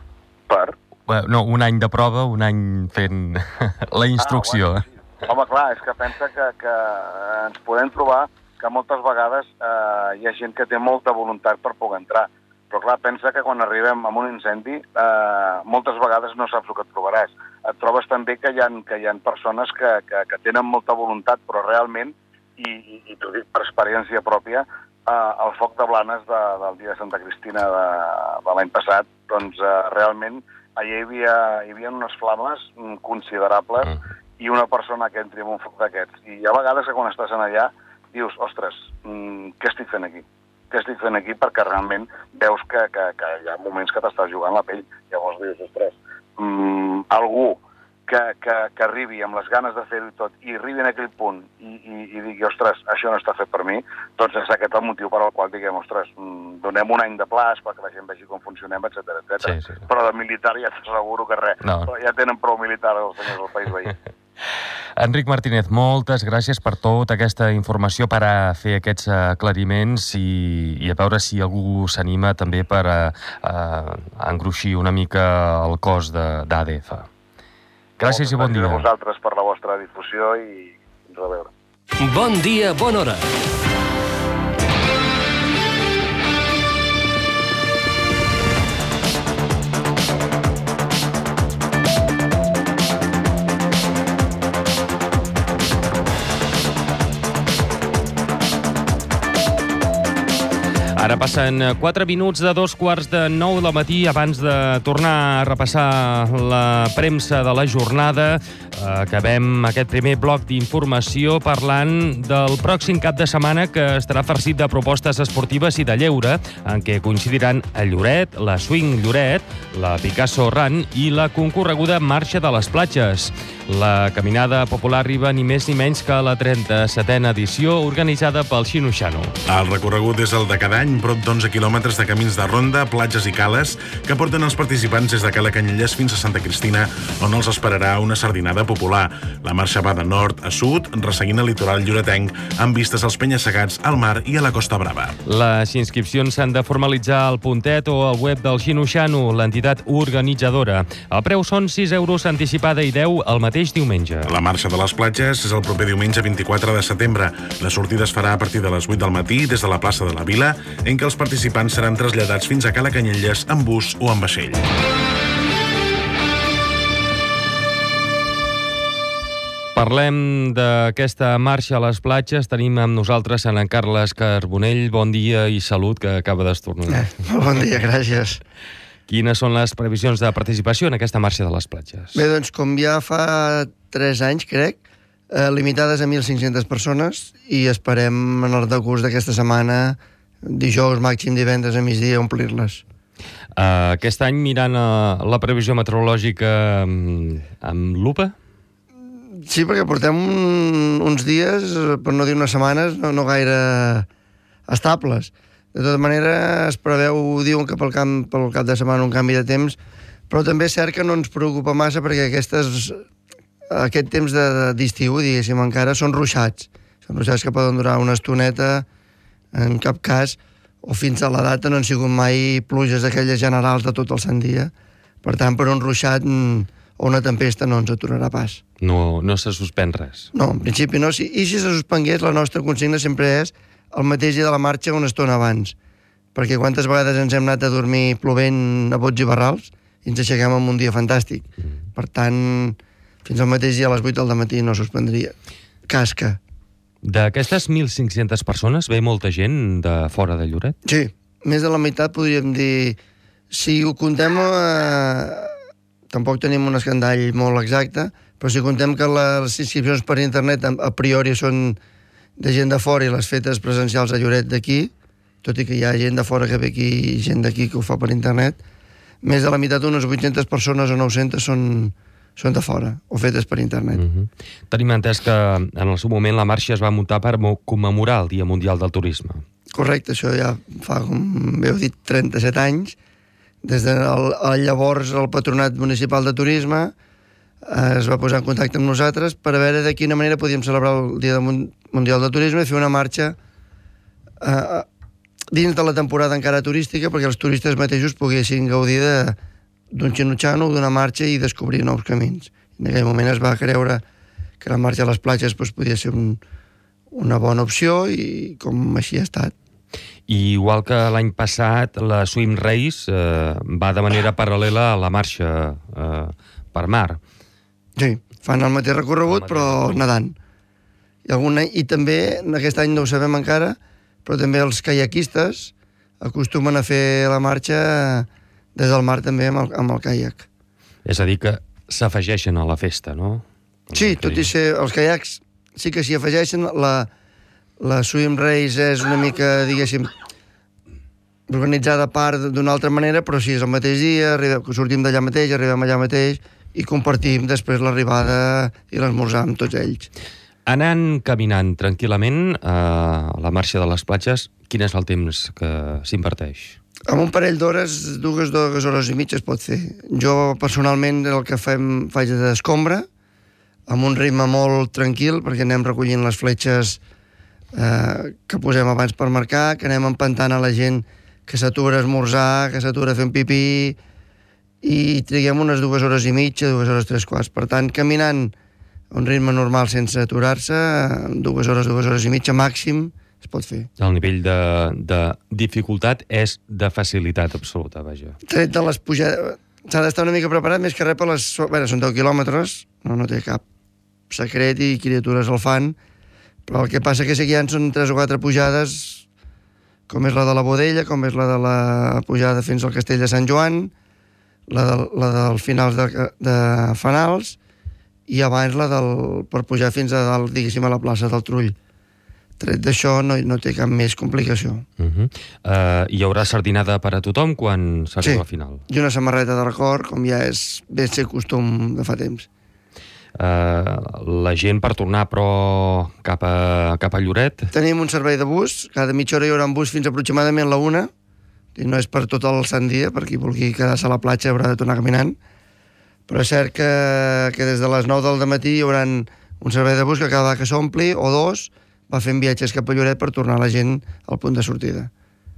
No, un any de prova, un any fent la instrucció. Bueno, sí. Home, clar, és que pensa que ens podem trobar que moltes vegades hi ha gent que té molta voluntat per poder entrar. Però clar, pensa que quan arribem a un incendi moltes vegades no saps el que et trobaràs. Et trobes també que hi ha persones que tenen molta voluntat, però realment, i t'ho dic per experiència pròpia, el foc de Blanes del dia de Santa Cristina de l'any passat, doncs realment allà hi havia unes flames considerables i una persona que entri en un foc d'aquests. I hi ha vegades que quan estàs allà dius, ostres, què estic fent aquí? Què estic fent aquí? Perquè realment veus que hi ha moments que t'estàs jugant la pell. Llavors dius, ostres, algú que arribi amb les ganes de fer-ho tot i arribi en aquell punt i digui, ostres, això no està fet per mi, doncs és aquest el motiu per al qual diguem, ostres, donem un any de plaç perquè la gent vegi com funcionem, etcètera. Sí. Però de militar ja t'asseguro que res. No. Ja tenen prou militar els senyors del país veí. Enric Martínez, moltes gràcies per tota aquesta informació, per a fer aquests aclariments i a veure si algú s'anima també per engruixir una mica el cos d'ADF. Gràcies i bon dia. Gràcies a vosaltres per la vostra difusió i fins a veure. Bon dia, bona hora. Ara passen 4 minuts de 2:45 del matí. Abans de tornar a repassar la premsa de la jornada, acabem aquest primer bloc d'informació parlant del pròxim cap de setmana que estarà farcit de propostes esportives i de lleure, en què coincidiran el Lloret, la Swing Lloret, la Picasso Run i la concorreguda Marxa de les Platges. La caminada popular arriba ni més ni menys que a la 37a edició organitzada pel Xino-Xano. El recorregut és el de cada any, prop d'11 quilòmetres de camins de ronda, platges i cales que porten els participants des de Cala Canyelles fins a Santa Cristina, on els esperarà una sardinada popular. La marxa va de nord a sud, resseguint el litoral lloretenc, amb vistes als penya-segats, al mar i a la Costa Brava. Les inscripcions s'han de formalitzar al Puntet o al web del Xino-Xano, l'entitat organitzadora. El preu són 6 euros anticipada i 10 el mateix diumenge. La marxa de les platges és el proper diumenge 24 de setembre. La sortida es farà a partir de les 8 del matí des de la plaça de la Vila, en què els participants seran traslladats fins a Cala Canyelles amb bus o amb vaixell. Parlem d'aquesta marxa a les platges. Tenim amb nosaltres en Carles Carbonell. Bon dia i salut, que acaba d'estornudar. Bon dia, gràcies. Quines són les previsions de participació en aquesta marxa de les platges? Bé, doncs, com ja fa 3 anys, crec, limitades a 1.500 persones i esperem en el decurs d'aquesta setmana, dijous, màxim divendres a migdia, omplir-les. Aquest any mirant la previsió meteorològica amb lupa? Sí, perquè portem uns dies, per no dir unes setmanes, no gaire estables. De tota manera, es preveu, diuen que pel cap de setmana un canvi de temps, però també és cert que no ens preocupa massa perquè aquest temps d'estiu, diguéssim, encara són ruixats. Són ruixats que poden durar una estoneta, en cap cas, o fins a la data no han sigut mai pluges aquelles generals de tot el sant dia. Per tant, per un ruixat o una tempesta no ens aturarà pas. No se suspèn res? No, en principi no. I si se suspengués, la nostra consigna sempre és el mateix dia de la marxa una estona abans. Perquè quantes vegades ens hem anat a dormir plovent a bots i barrals i ens aixequem amb un dia fantàstic. Per tant, fins al mateix dia a les 8 del matí no suspendria. Casca. D'aquestes 1.500 persones ve molta gent de fora de Lloret? Sí, més de la meitat podríem dir. Si ho contem, tampoc tenim un escandall molt exacte, però si contem que les inscripcions per internet a priori són de gent de fora i les fetes presencials a Lloret d'aquí, tot i que hi ha gent de fora que ve aquí i gent d'aquí que ho fa per internet, més de la meitat, unes 800 persones o 900 són de fora o fetes per internet. Tenim entès que en el seu moment la marxa es va muntar per commemorar el Dia Mundial del Turisme. Correcte, això ja fa, com heu dit, 37 anys. Des de llavors el Patronat Municipal de Turisme es va posar en contacte amb nosaltres per a veure de quina manera podíem celebrar el Dia Mundial del Turisme i fer una marxa dins de la temporada encara turística perquè els turistes mateixos poguessin gaudir d'un Xino-Xano o d'una marxa i descobrir nous camins. En aquell moment es va creure que la marxa a les platges podia ser una bona opció i com així ha estat. I igual que l'any passat, la Swim Race va de manera paral·lela a la marxa per mar. Sí, fan el mateix recorregut, però nedant. I també, aquest any no ho sabem encara, però també els caiaquistes acostumen a fer la marxa des del mar també amb el caiac. És a dir, que s'afegeixen a la festa, no? Sí, tot i ser els caiacs sí que s'hi afegeixen. La Swim Race és una mica, diguéssim, organitzada a part d'una altra manera, però sí, és el mateix dia, sortim d'allà mateix, arribem allà mateix i compartim després l'arribada i l'esmorzar amb tots ells. Anant caminant tranquil·lament a la marxa de les platges, quin és el temps que s'inverteix? Amb un parell d'hores, dues hores i mitja es pot fer. Jo, personalment, el que faig d'escombra, amb un ritme molt tranquil, perquè anem recollint les fletxes que posem abans per marcar, que anem empantant a la gent que s'atura a esmorzar, que s'atura a fer un pipí, i triguem unes 2 hores i mitja, 2 hores 3/4. Per tant, caminant a un ritme normal sense aturar-se, 2 hores i mitja màxim, es pot fer. El nivell de dificultat és de facilitat absoluta, vaja. Tret de les pujades, s'ha d'estar una mica preparat, més que res per les... Bé, són 10 quilòmetres, no té cap secret i criatures el fan, però el que passa que seguint són 3 o 4 pujades, com és la de la Bodella, com és la de la pujada fins al Castell de Sant Joan, la del finals de Fanals, i abans per pujar fins a dalt, diguéssim, a la plaça del Trull. Tret d'això no té cap més complicació. Hi haurà sardinada per a tothom quan s'arriba a final? I una samarreta de record, com ja és ben ser costum de fa temps. La gent per tornar, però, cap a Lloret? Tenim un servei de bus, cada mitja hora hi haurà un bus fins aproximadament la 1, i no és per tot el sant dia, per qui vulgui quedar-se a la platja haurà de tornar caminant, però és cert que des de les 9 del matí hi haurà un servei de bus que cada vegada que s'ompli, o 2, va fent viatges cap a Lloret per tornar la gent al punt de sortida.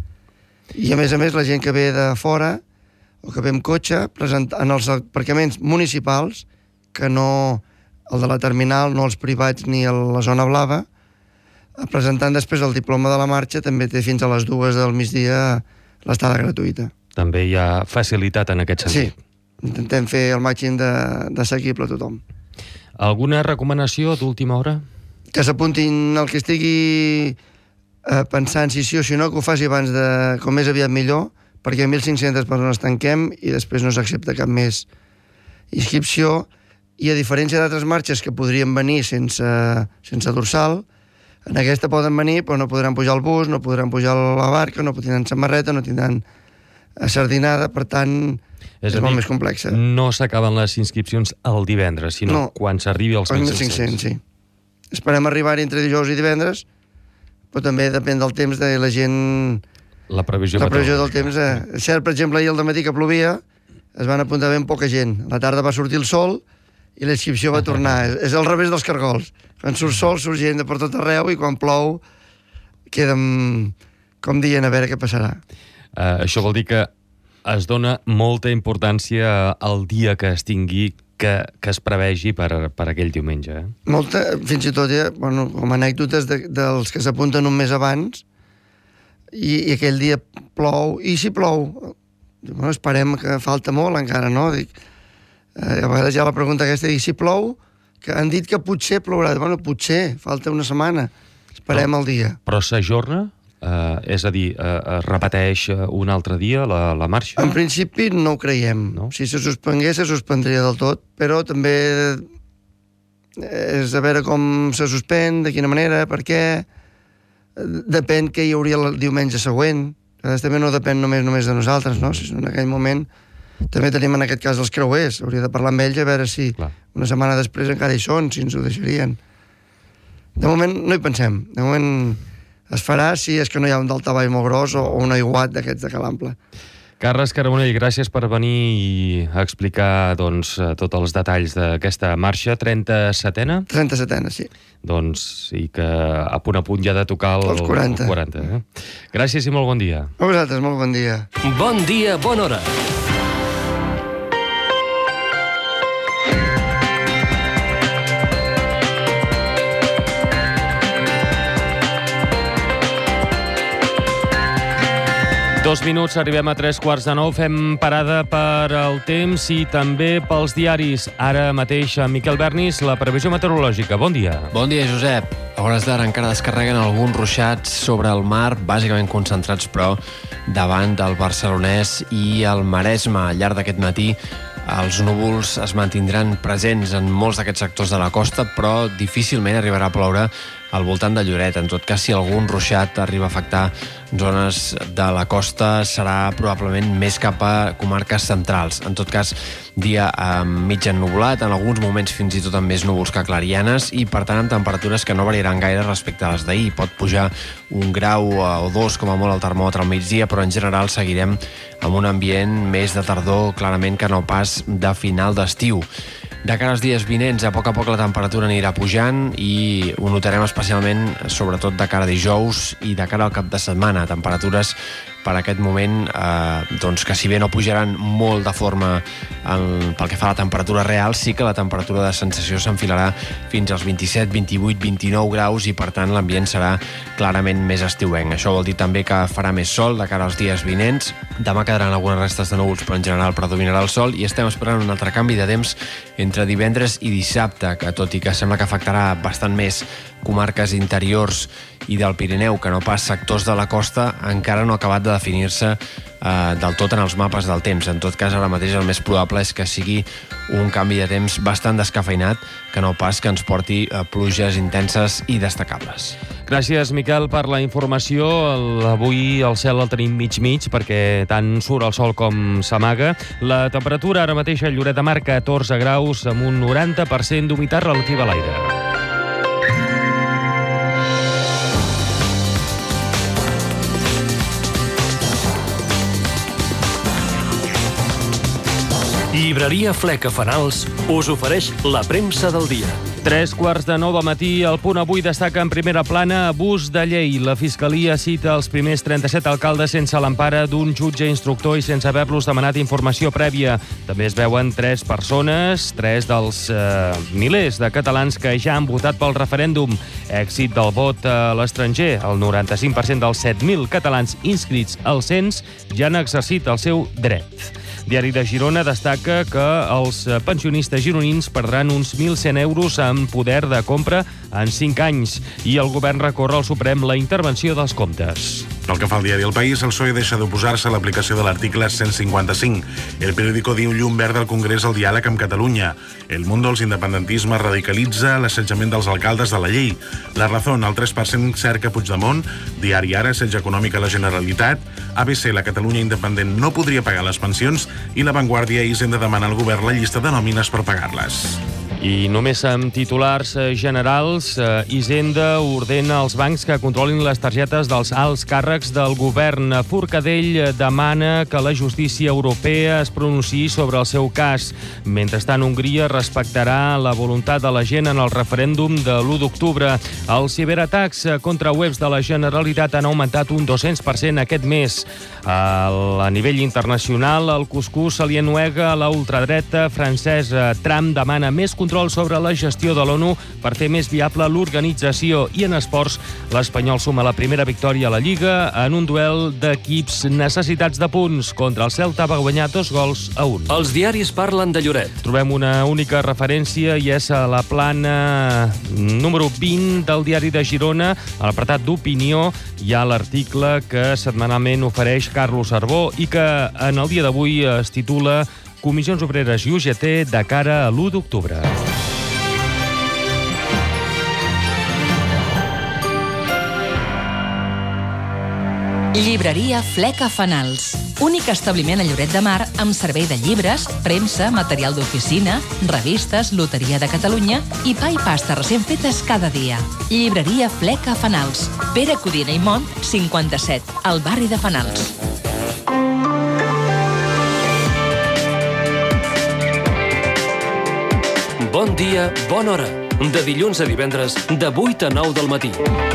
I a més, la gent que ve de fora o que ve amb cotxe, en els aparcaments municipals, que no el de la terminal, no els privats ni la zona blava, presentant després el diploma de la marxa, també té fins a les 2 del migdia l'estada gratuïta. També hi ha facilitat en aquest sentit. Sí, intentem fer el màxim d'assequible a tothom. Alguna recomanació d'última hora? Que s'apuntin el que estigui pensant si sí o si no, que ho faci abans com més aviat millor, perquè 1.500 persones tanquem i després no s'accepta cap més inscripció, i a diferència d'altres marxes que podrien venir sense dorsal, en aquesta poden venir però no podran pujar al bus, no podran pujar a la barca, no tindran samarreta, no tindran sardinada, per tant és molt més complexa. No s'acaben les inscripcions el divendres, sinó quan s'arribi als 1.500. Sí. Esperem arribar-hi entre dijous i divendres, però també depèn del temps de la gent... La previsió del temps. És cert, per exemple, ahir al dematí que plovia, es van apuntar ben poca gent. A la tarda va sortir el sol i la inscripció va tornar. És al revés dels cargols. Quan surt sol, surt gent de per tot arreu, i quan plou queden, com dient, a veure què passarà. Això vol dir que es dona molta importància al dia que es tingui, que es prevegi per aquell diumenge. Molta, fins i tot, com anècdotes dels que s'apunten un mes abans, i aquell dia plou, i si plou, esperem que falta molt encara, no? A vegades hi ha la pregunta aquesta, i si plou, que han dit que potser plourà. Potser, falta una setmana, esperem el dia. Però s'ajorna? És a dir, es repeteix un altre dia la marxa? En principi no ho creiem. Si se suspengués, se suspendria del tot, però també és a veure com se suspèn, de quina manera, per què. Depèn què hi hauria el diumenge següent. També no depèn només de nosaltres, no? Si en aquell moment també tenim en aquest cas els creuers. Hauria de parlar amb ells a veure si una setmana després encara hi són, si ens ho deixarien. De moment no hi pensem. De moment es farà si és que no hi ha un daltabaix molt gros o un aiguat d'aquests de Calample. Carles Carbonell, gràcies per venir i explicar tots els detalls d'aquesta marxa. 37a? 37a, sí. I que a punt ja ha de tocar els 40. Gràcies i molt bon dia. A vosaltres, molt bon dia. Bon dia, bona hora. Dos minuts, arribem a 8:45, fem parada per al temps i també pels diaris. Ara mateix, Miquel Bernis, la previsió meteorològica. Bon dia. Bon dia, Josep. A hores d'ara encara descarreguen alguns ruixats sobre el mar, bàsicament concentrats, però, davant del Barcelonès i el Maresme. Al llarg d'aquest matí, els núvols es mantindran presents en molts d'aquests sectors de la costa, però difícilment arribarà a ploure al voltant de Lloret. En tot cas, si algun ruixat arriba a afectar zones de la costa, serà probablement més cap a comarques centrals. En tot cas, dia mig ennublat, en alguns moments fins i tot amb més núvols que clarianes, i per tant amb temperatures que no variaran gaire respecte a les d'ahir. Pot pujar 1 grau o 2 com a molt el termòmetre al migdia, però en general seguirem amb un ambient més de tardor, clarament, que no pas de final d'estiu. De cara als dies vinents, a poc la temperatura anirà pujant i ho notarem especialment, sobretot de cara a dijous i de cara al cap de setmana. Temperatures per aquest moment que si bé no pujaran molt de forma pel que fa a la temperatura real, sí que la temperatura de sensació s'enfilarà fins als 27, 28, 29 graus i per tant l'ambient serà clarament més estiuenc. Això vol dir també que farà més sol de cara als dies vinents, Demà quedaran algunes restes de núvols, però en general predominarà el sol, i estem esperant un altre canvi de temps entre divendres i dissabte, que tot i que sembla que afectarà bastant més comarques interiors i del Pirineu que no pas sectors de la costa, encara no ha acabat de definir-se del tot en els mapes del temps. En tot cas, ara mateix el més probable és que sigui un canvi de temps bastant descafeinat, que no pas que ens porti pluges intenses i destacables. Gràcies, Miquel, per la informació. Avui el cel el tenim mig-mig, perquè tant surt el sol com s'amaga. La temperatura ara mateix a Lloret de Mar, 14 graus, amb un 90% d'humitat relativa a l'aire. Llibreria Fleca Fanals us ofereix la premsa del dia. 3:15 del matí, El Punt avui destaca en primera plana abús de llei. La Fiscalia cita els primers 37 alcaldes sense l'empara d'un jutge instructor i sense haver-los demanat informació prèvia. També es veuen 3 persones, 3 dels milers de catalans que ja han votat pel referèndum. Èxit del vot a l'estranger. El 95% dels 7.000 catalans inscrits al cens ja han exercit el seu dret. Diari de Girona destaca que els pensionistes gironins perdran uns 1.100 euros en poder de compra en 5 anys i el govern recorre al Suprem la intervenció dels comptes. Pel que fa al diari El País, el PSOE deixa d'oposar-se a l'aplicació de l'article 155. El periòdico diu llum verda al Congrés al diàleg amb Catalunya. El Mundo, els independentismes, radicalitza l'assetjament dels alcaldes de la llei. La Razón, el 3% cerca Puigdemont. Diari Ara, setge econòmic a la Generalitat. ABC, la Catalunya independent no podria pagar les pensions i La Vanguardia, Hisenda demana al govern la llista de nòmines per pagar-les. I només amb titulars generals, Hisenda ordena als bancs que controlin les targetes dels alts càrrecs del govern. Forcadell demana que la justícia europea es pronunciï sobre el seu cas. Mentrestant, Hongria respectarà la voluntat de la gent en el referèndum de l'1 d'octubre. Els ciberatacs contra webs de la Generalitat han augmentat un 200% aquest mes. A nivell internacional, el cuscús se li ennuega a la ultradreta francesa. Trump demana més control sobre la gestió de l'ONU per fer més viable l'organització. I en esports, l'Espanyol suma la primera victòria a la Lliga en un duel d'equips necessitats de punts. Contra el Celta va guanyar 2-1. Els diaris parlen de Lloret. Trobem una única referència i és a la plana número 20 del diari de Girona. A l'apartat d'opinió hi ha l'article que setmanalment ofereix Carlos Arbó i que en el dia d'avui es titula Comissions Obreres i UGT de cara a l'1 d'octubre. Llibreria Fleca Fanals. Únic establiment a Lloret de Mar amb servei de llibres, premsa, material d'oficina, revistes, loteria de Catalunya i pa i pasta recent fetes cada dia. Llibreria Fleca Fanals. Pere Codina i Mont, 57, al barri de Fanals. Bon dia, bona hora. De dilluns a divendres, de 8 a 9 del matí.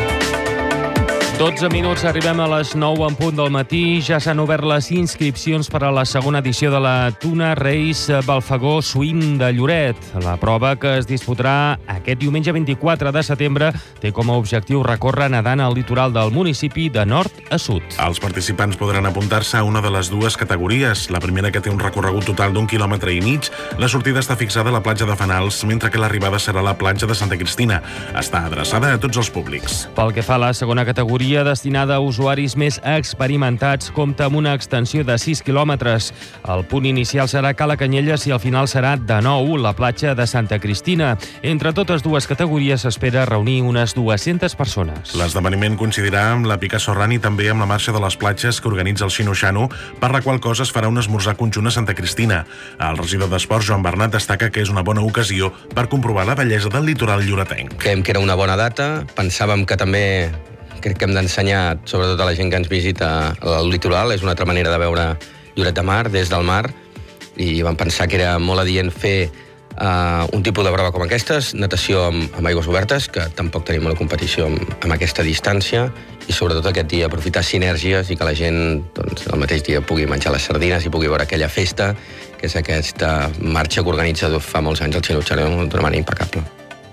12 minuts, arribem a les 9 en punt del matí. Ja s'han obert les inscripcions per a la segona edició de la Tuna Race Balfagó Swim de Lloret. La prova, que es disputarà aquest diumenge 24 de setembre, té com a objectiu recórrer nedant al litoral del municipi de nord a sud. Els participants podran apuntar-se a una de les dues categories. La primera, que té un recorregut total d'1,5 quilòmetres. La sortida està fixada a la platja de Fanals, mentre que l'arribada serà a la platja de Santa Cristina. Està adreçada a tots els públics. Pel que fa a la segona categoria, destinada a usuaris més experimentats, compta amb una extensió de 6 quilòmetres. El punt inicial serà Cala Canyelles i el final serà, de nou, la platja de Santa Cristina. Entre totes dues categories s'espera reunir unes 200 persones. L'esdeveniment coincidirà amb la Picasso Run i també amb la marxa de les platges que organitza el Xino-Xano, per la qual cosa es farà un esmorzar conjunt a Santa Cristina. El regidor d'Esports, Joan Bernat, destaca que és una bona ocasió per comprovar la bellesa del litoral lloretenc. Creiem que era una bona data. Pensàvem que també crec que hem d'ensenyar, sobretot a la gent que ens visita, el litoral. És una altra manera de veure Lloret de Mar des del mar, i vam pensar que era molt adient fer un tipus de prova com aquestes, natació amb aigües obertes, que tampoc tenim una competició amb aquesta distància, i sobretot aquest dia aprofitar sinergies i que la gent, doncs, el mateix dia pugui menjar les sardines i pugui veure aquella festa, que és aquesta marxa que organitza fa molts anys el Xino-Xano d'una manera impecable.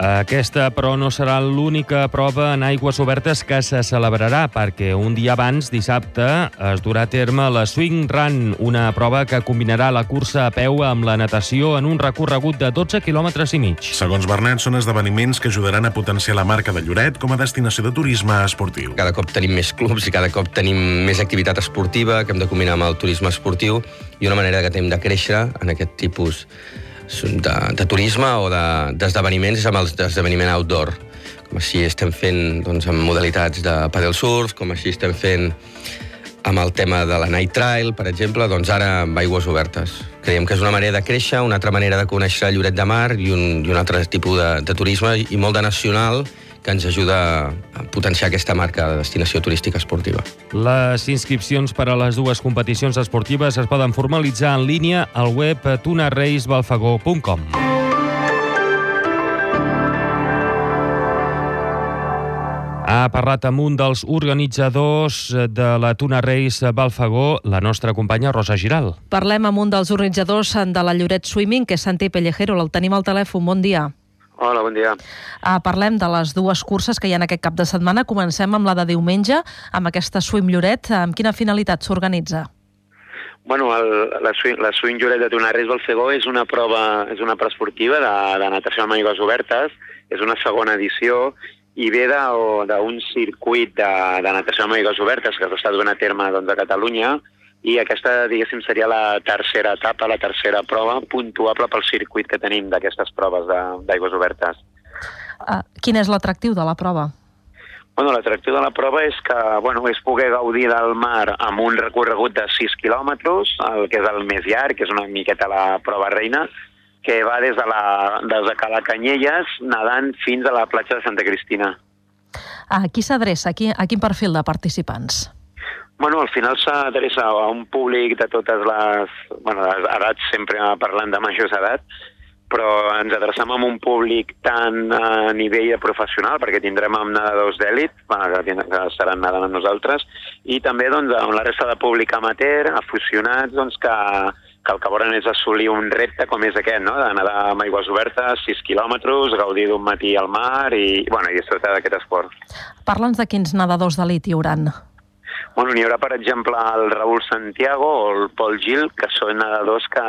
Aquesta, però, no serà l'única prova en aigües obertes que se celebrarà, perquè un dia abans, dissabte, es durà a terme la Swing Run, una prova que combinarà la cursa a peu amb la natació en un recorregut de 12 quilòmetres i mig. Segons Bernat, són esdeveniments que ajudaran a potenciar la marca de Lloret com a destinació de turisme esportiu. Cada cop tenim més clubs i cada cop tenim més activitat esportiva que hem de combinar amb el turisme esportiu, i una manera que hem de créixer en aquest tipus de turisme o d'esdeveniments és amb l'esdeveniment outdoor. Com així estem fent amb modalitats de paddle surf, com així estem fent amb el tema de la night trail, per exemple, doncs ara amb aigües obertes. Creiem que és una manera de créixer, una altra manera de conèixer Lloret de Mar i un altre tipus de turisme i molt de nacional que ens ajuda a potenciar aquesta marca de destinació turística esportiva. Les inscripcions per a les dues competicions esportives es poden formalitzar en línia al web tunarreisbalfagó.com. Ha parlat amb un dels organitzadors de la Tuna Reis Balfagó, la nostra companya Rosa Giral. Parlem amb un dels organitzadors de la Lloret Swimming, que és Santi Pellejero. El tenim al telèfon. Bon dia. Hola, bon dia. Parlem de les dues curses que hi ha en aquest cap de setmana. Comencem amb la de diumenge, amb aquesta Swim Lloret. Amb quina finalitat s'organitza? Bueno, la Swim Lloret de Tuna Reis Balfagó és una prova esportiva de natació amb aigües obertes. És una segona edició i ve d'un circuit de natació amb aigües obertes que s'està duent a terme a Catalunya, i aquesta, diguéssim, seria la tercera etapa, la tercera prova puntuable pel circuit que tenim d'aquestes proves d'aigües obertes. Quin és l'atractiu de la prova? Bueno, l'atractiu de la prova és que és poder gaudir del mar amb un recorregut de 6 quilòmetres, el que és el més llarg, que és una miqueta la prova reina, que va des de Cala Canyelles nadant fins a la platja de Santa Cristina. A qui s'adreça? A quin perfil de participants? Bueno, al final s'adreça a un públic de totes les edats, sempre parlant de majors edat, però ens adrecem a un públic tant a nivell professional, perquè tindrem amb nedadors d'èlit, que estaran nedant amb nosaltres, i també amb la resta de públic amateur, aficionats, que el que volen és assolir un repte com és aquest, no? De nedar amb aigües obertes, 6 quilòmetres, gaudir d'un matí al mar i disfrutar d'aquest esport. Parla'ns de quins nedadors d'elit hi hauran. Bueno, n'hi haurà, per exemple, el Raúl Santiago o el Pol Gil, que són nedadors que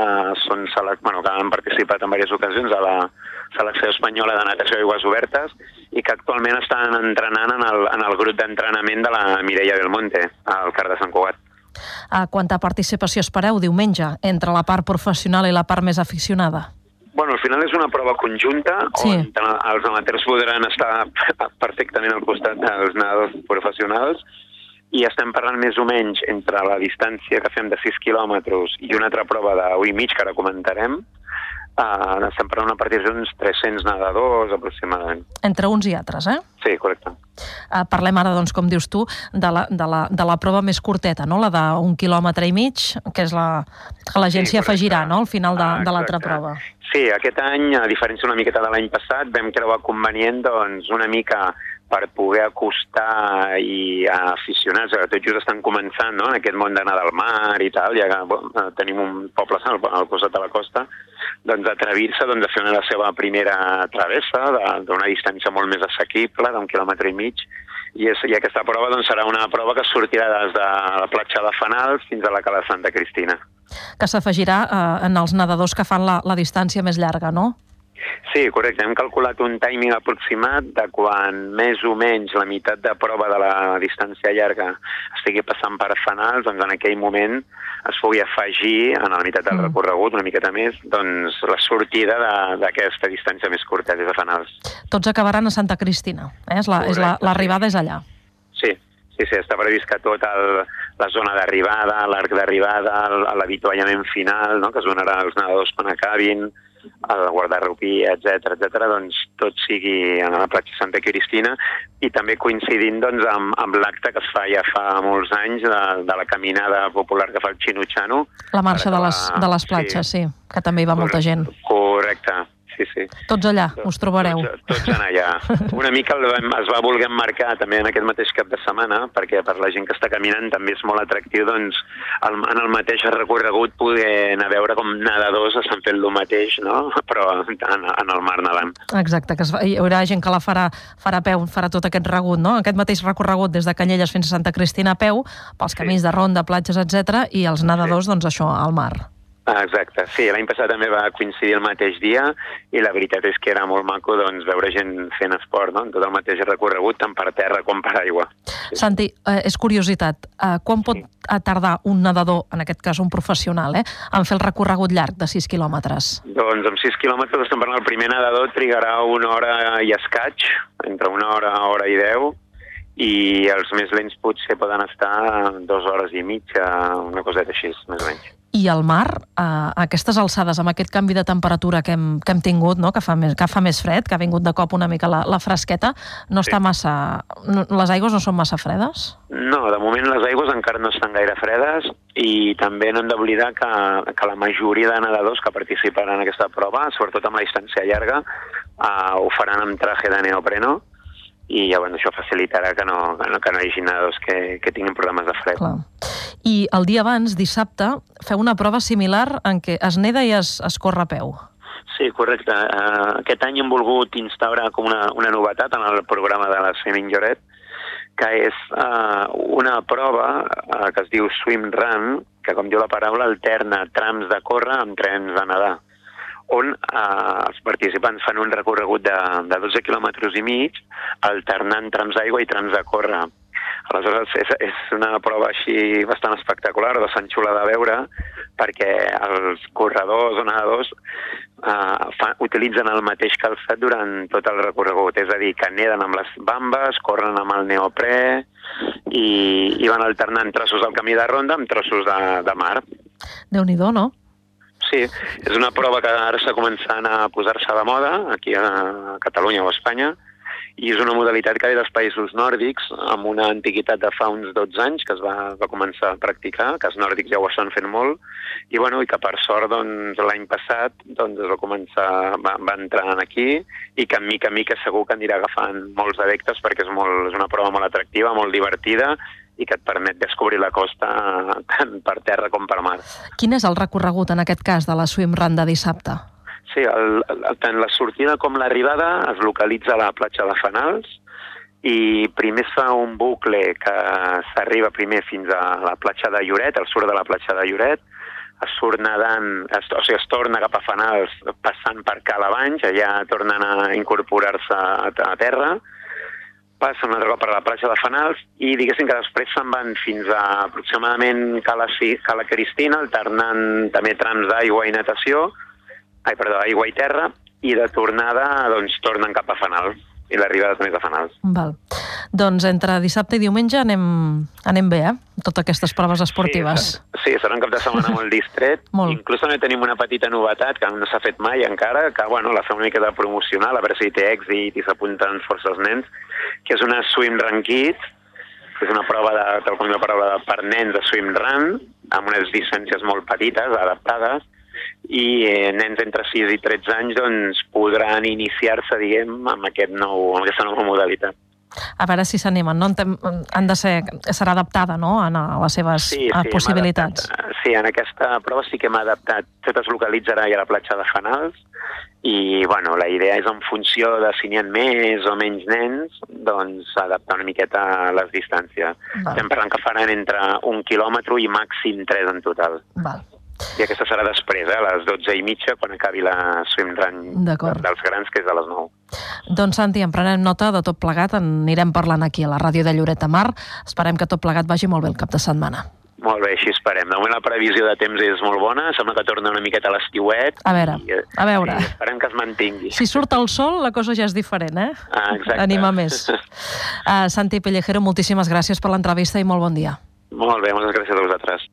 han participat en diverses ocasions a la selecció espanyola de natació d'aigües obertes i que actualment estan entrenant en el grup d'entrenament de la Mireia Belmonte, al CAR de Sant Cugat. Quanta participació espereu diumenge entre la part professional i la part més aficionada? Bueno, al final és una prova conjunta on els amateurs podran estar perfectament al costat dels nedadors professionals, i estem parlant més o menys entre la distància que fem de 6 quilòmetres i una altra prova de 1,5 que ara comentarem. Estem parlant d'una partida d'uns 300 nedadors aproximadament. Entre uns i altres, eh? Sí, correcte. Parlem ara, doncs, com dius tu, de la prova més curteta, no? La d'1,5 quilòmetres, que és la que la gent s'hi afegirà, no?, al final de l'altra prova. Sí, aquest any, a diferència una miqueta de l'any passat, vam creure convenient, doncs, una mica per poder acostar i a aficionats, que tot just estan començant, no?, en aquest món d'anar del mar i tal, ja que tenim un poble al costat de la costa, doncs atrevir-se a fer la seva primera travessa d'una distància molt més assequible, d'1,5 quilòmetres, i aquesta prova serà una prova que sortirà des de la platja de Fanals fins a la cala de Santa Cristina. Que s'afegirà en els nedadors que fan la distància més llarga, no? Sí, correcte. Hem calculat un timing aproximat de quan més o menys la meitat de prova de la distància llarga estigui passant per Fanals, doncs en aquell moment es pugui afegir en la meitat del recorregut, una miqueta més, doncs la sortida d'aquesta distància més curta des de Fanals. Tots acabaran a Santa Cristina, eh? L'arribada és allà. Sí, està previst que tota la zona d'arribada, l'arc d'arribada, l'avituallament final, no?, que es donarà als nedadors quan acabin, el guardarropí, etc., doncs tot sigui a la platja Santa Cristina, i també coincidint amb l'acte que es fa ja fa molts anys de la caminada popular que fa el Xino Xano. La marxa de les platges, sí, que també hi va molta gent. Correcte. sí. Tots allà, us trobareu. Tots allà. Una mica es va voler emmarcar també en aquest mateix cap de setmana, perquè per la gent que està caminant també és molt atractiu, doncs, en el mateix recorregut poder anar a veure com nedadors estan fent el mateix, no? Però en el mar nedant. Exacte, que hi haurà gent que la farà a peu, farà tot aquest regut, no? Aquest mateix recorregut des de Canyelles fins a Santa Cristina a peu, pels camins de ronda, platges, etc, i els nedadors, doncs això, al mar. Exacte, sí, l'any passat també va coincidir el mateix dia i la veritat és que era molt maco doncs, veure gent fent esport, no? En tot el mateix recorregut, tant per terra com per aigua. Sí. Santi, és curiositat, quan pot tardar un nedador, en aquest cas un professional, en fer el recorregut llarg de 6 quilòmetres? Doncs amb 6 quilòmetres estem parlant, el primer nedador trigarà 1 hora i escaig, entre 1 hora i 10, i els més lents potser poden estar 2 hores i mitja, una coseta així, més o menys. I el mar, a aquestes alçades, amb aquest canvi de temperatura que hem tingut, no? que fa més fred, que ha vingut de cop una mica la fresqueta, no està massa... Les aigües no són massa fredes? No, de moment les aigües encara no estan gaire fredes i també no hem d'oblidar que la majoria de nedadors que participaran en aquesta prova, sobretot amb la distància llarga, ho faran amb traje de neopreno, i llavors això facilitarà que no hi hagi nedadors que tinguin problemes de fred. Clar. I el dia abans, dissabte, feu una prova similar en què es neda i es corre a peu. Sí, correcte. Aquest any hem volgut instaurar com una novetat en el programa de la Swimming Lloret, que és una prova que es diu Swim Run, que com diu la paraula alterna trams de córrer amb trams de nedar, on els participants fan un recorregut de 12 quilòmetres i mig, alternant trams d'aigua i trams de córrer. Aleshores, és una prova així bastant espectacular, bastant xula de veure, perquè els corredors o nedadors utilitzen el mateix calçat durant tot el recorregut, és a dir, que neden amb les bambes, corren amb el neoprè i van alternant trossos del camí de ronda amb trossos de mar. Déu-n'hi-do, no? Sí, és una prova que ara està començant a posar-se de moda, aquí a Catalunya o a Espanya, i és una modalitat que ve dels països nòrdics, amb una antiguitat de fa uns 12 anys que es va començar a practicar, que els nòrdics ja ho estan fent molt, i que per sort l'any passat va entrar aquí, i que mica en mica segur que anirà agafant molts adeptes perquè és una prova molt atractiva, molt divertida, i que et permet descobrir la costa tant per terra com per mar. Quin és el recorregut, en aquest cas, de la Swim Run de dissabte? Sí, tant la sortida com l'arribada es localitza a la platja de Fanals i primer es fa un bucle que s'arriba primer fins a la platja de Lloret, al sud de la platja de Lloret, es surt nedant, es torna cap a Fanals passant per Calabanys, allà tornen a incorporar-se a terra, passen un altre cop per la platja de Fanals i diguéssim que després se'n van fins a aproximadament Cala Cristina, alternant també trams d'aigua i natació, aigua i terra, i de tornada doncs tornen cap a Fanals, i l'arribada també és a Fanals. Val. Doncs entre dissabte i diumenge anem bé, totes aquestes proves esportives. Sí, serà un cap de setmana molt distret. Inclús també tenim una petita novetat que no s'ha fet mai encara, que la fem una mica de promocional, a veure si té èxit i s'apunten força els nens, que és una Swim Run Kids, que és una prova tal com la paraula per nens de Swim Run, amb unes distàncies molt petites, adaptades, i nens entre 6 i 13 anys doncs, podran iniciar-se, diguem, amb aquesta nova modalitat. A veure si s'animen, no? Serà adaptada, no?, a les seves possibilitats. Sí, en aquesta prova sí que hem adaptat. Tot es localitzarà ja a la platja de Fanals i, la idea és en funció de si n'hi ha més o menys nens, doncs adaptar una miqueta les distàncies. Estem parlant que faran entre 1 quilòmetre i màxim 3 en total. Val. I aquesta serà després, a les 12:30, quan acabi la Swim Run dels grans, que és a les 9. Doncs, Santi, en prenem nota de tot plegat, anirem parlant aquí a la ràdio de Lloret de Mar. Esperem que tot plegat vagi molt bé el cap de setmana. Molt bé, així esperem. De moment la previsió de temps és molt bona, sembla que torna una miqueta a l'estiuet. A veure. I esperem que es mantingui. Si surt el sol, la cosa ja és diferent, eh? Exacte. Anima més. Santi Pellejero, moltíssimes gràcies per l'entrevista i molt bon dia. Molt bé, moltes gràcies a vosaltres.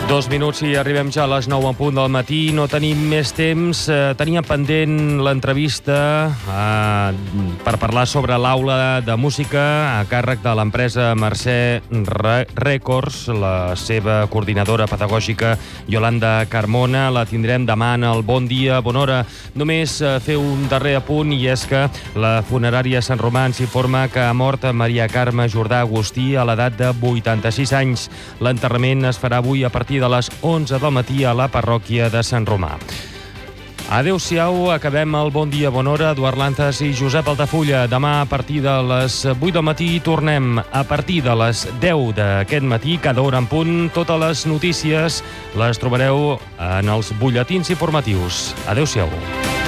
2 minuts i arribem ja a les 9 en punt del matí. No tenim més temps. Teníem pendent l'entrevista per parlar sobre l'aula de música a càrrec de l'empresa Mercè Records. La seva coordinadora pedagògica, Yolanda Carmona, la tindrem demà en el Bon Dia, Bona Hora. Només fer un darrer apunt, i és que la funerària Sant Romà ens informa que ha mort Maria Carme Jordà Agustí a l'edat de 86 anys. L'enterrament es farà avui a partir de les 11 del matí a la parròquia de Sant Romà. Adéu-siau, acabem el Bon Dia, Bona Hora. Eduard Lantes i Josep Altafulla. Demà a partir de les 8 del matí tornem a partir de les 10 d'aquest matí, cada hora en punt. Totes les notícies les trobareu en els butlletins informatius. Adéu-siau.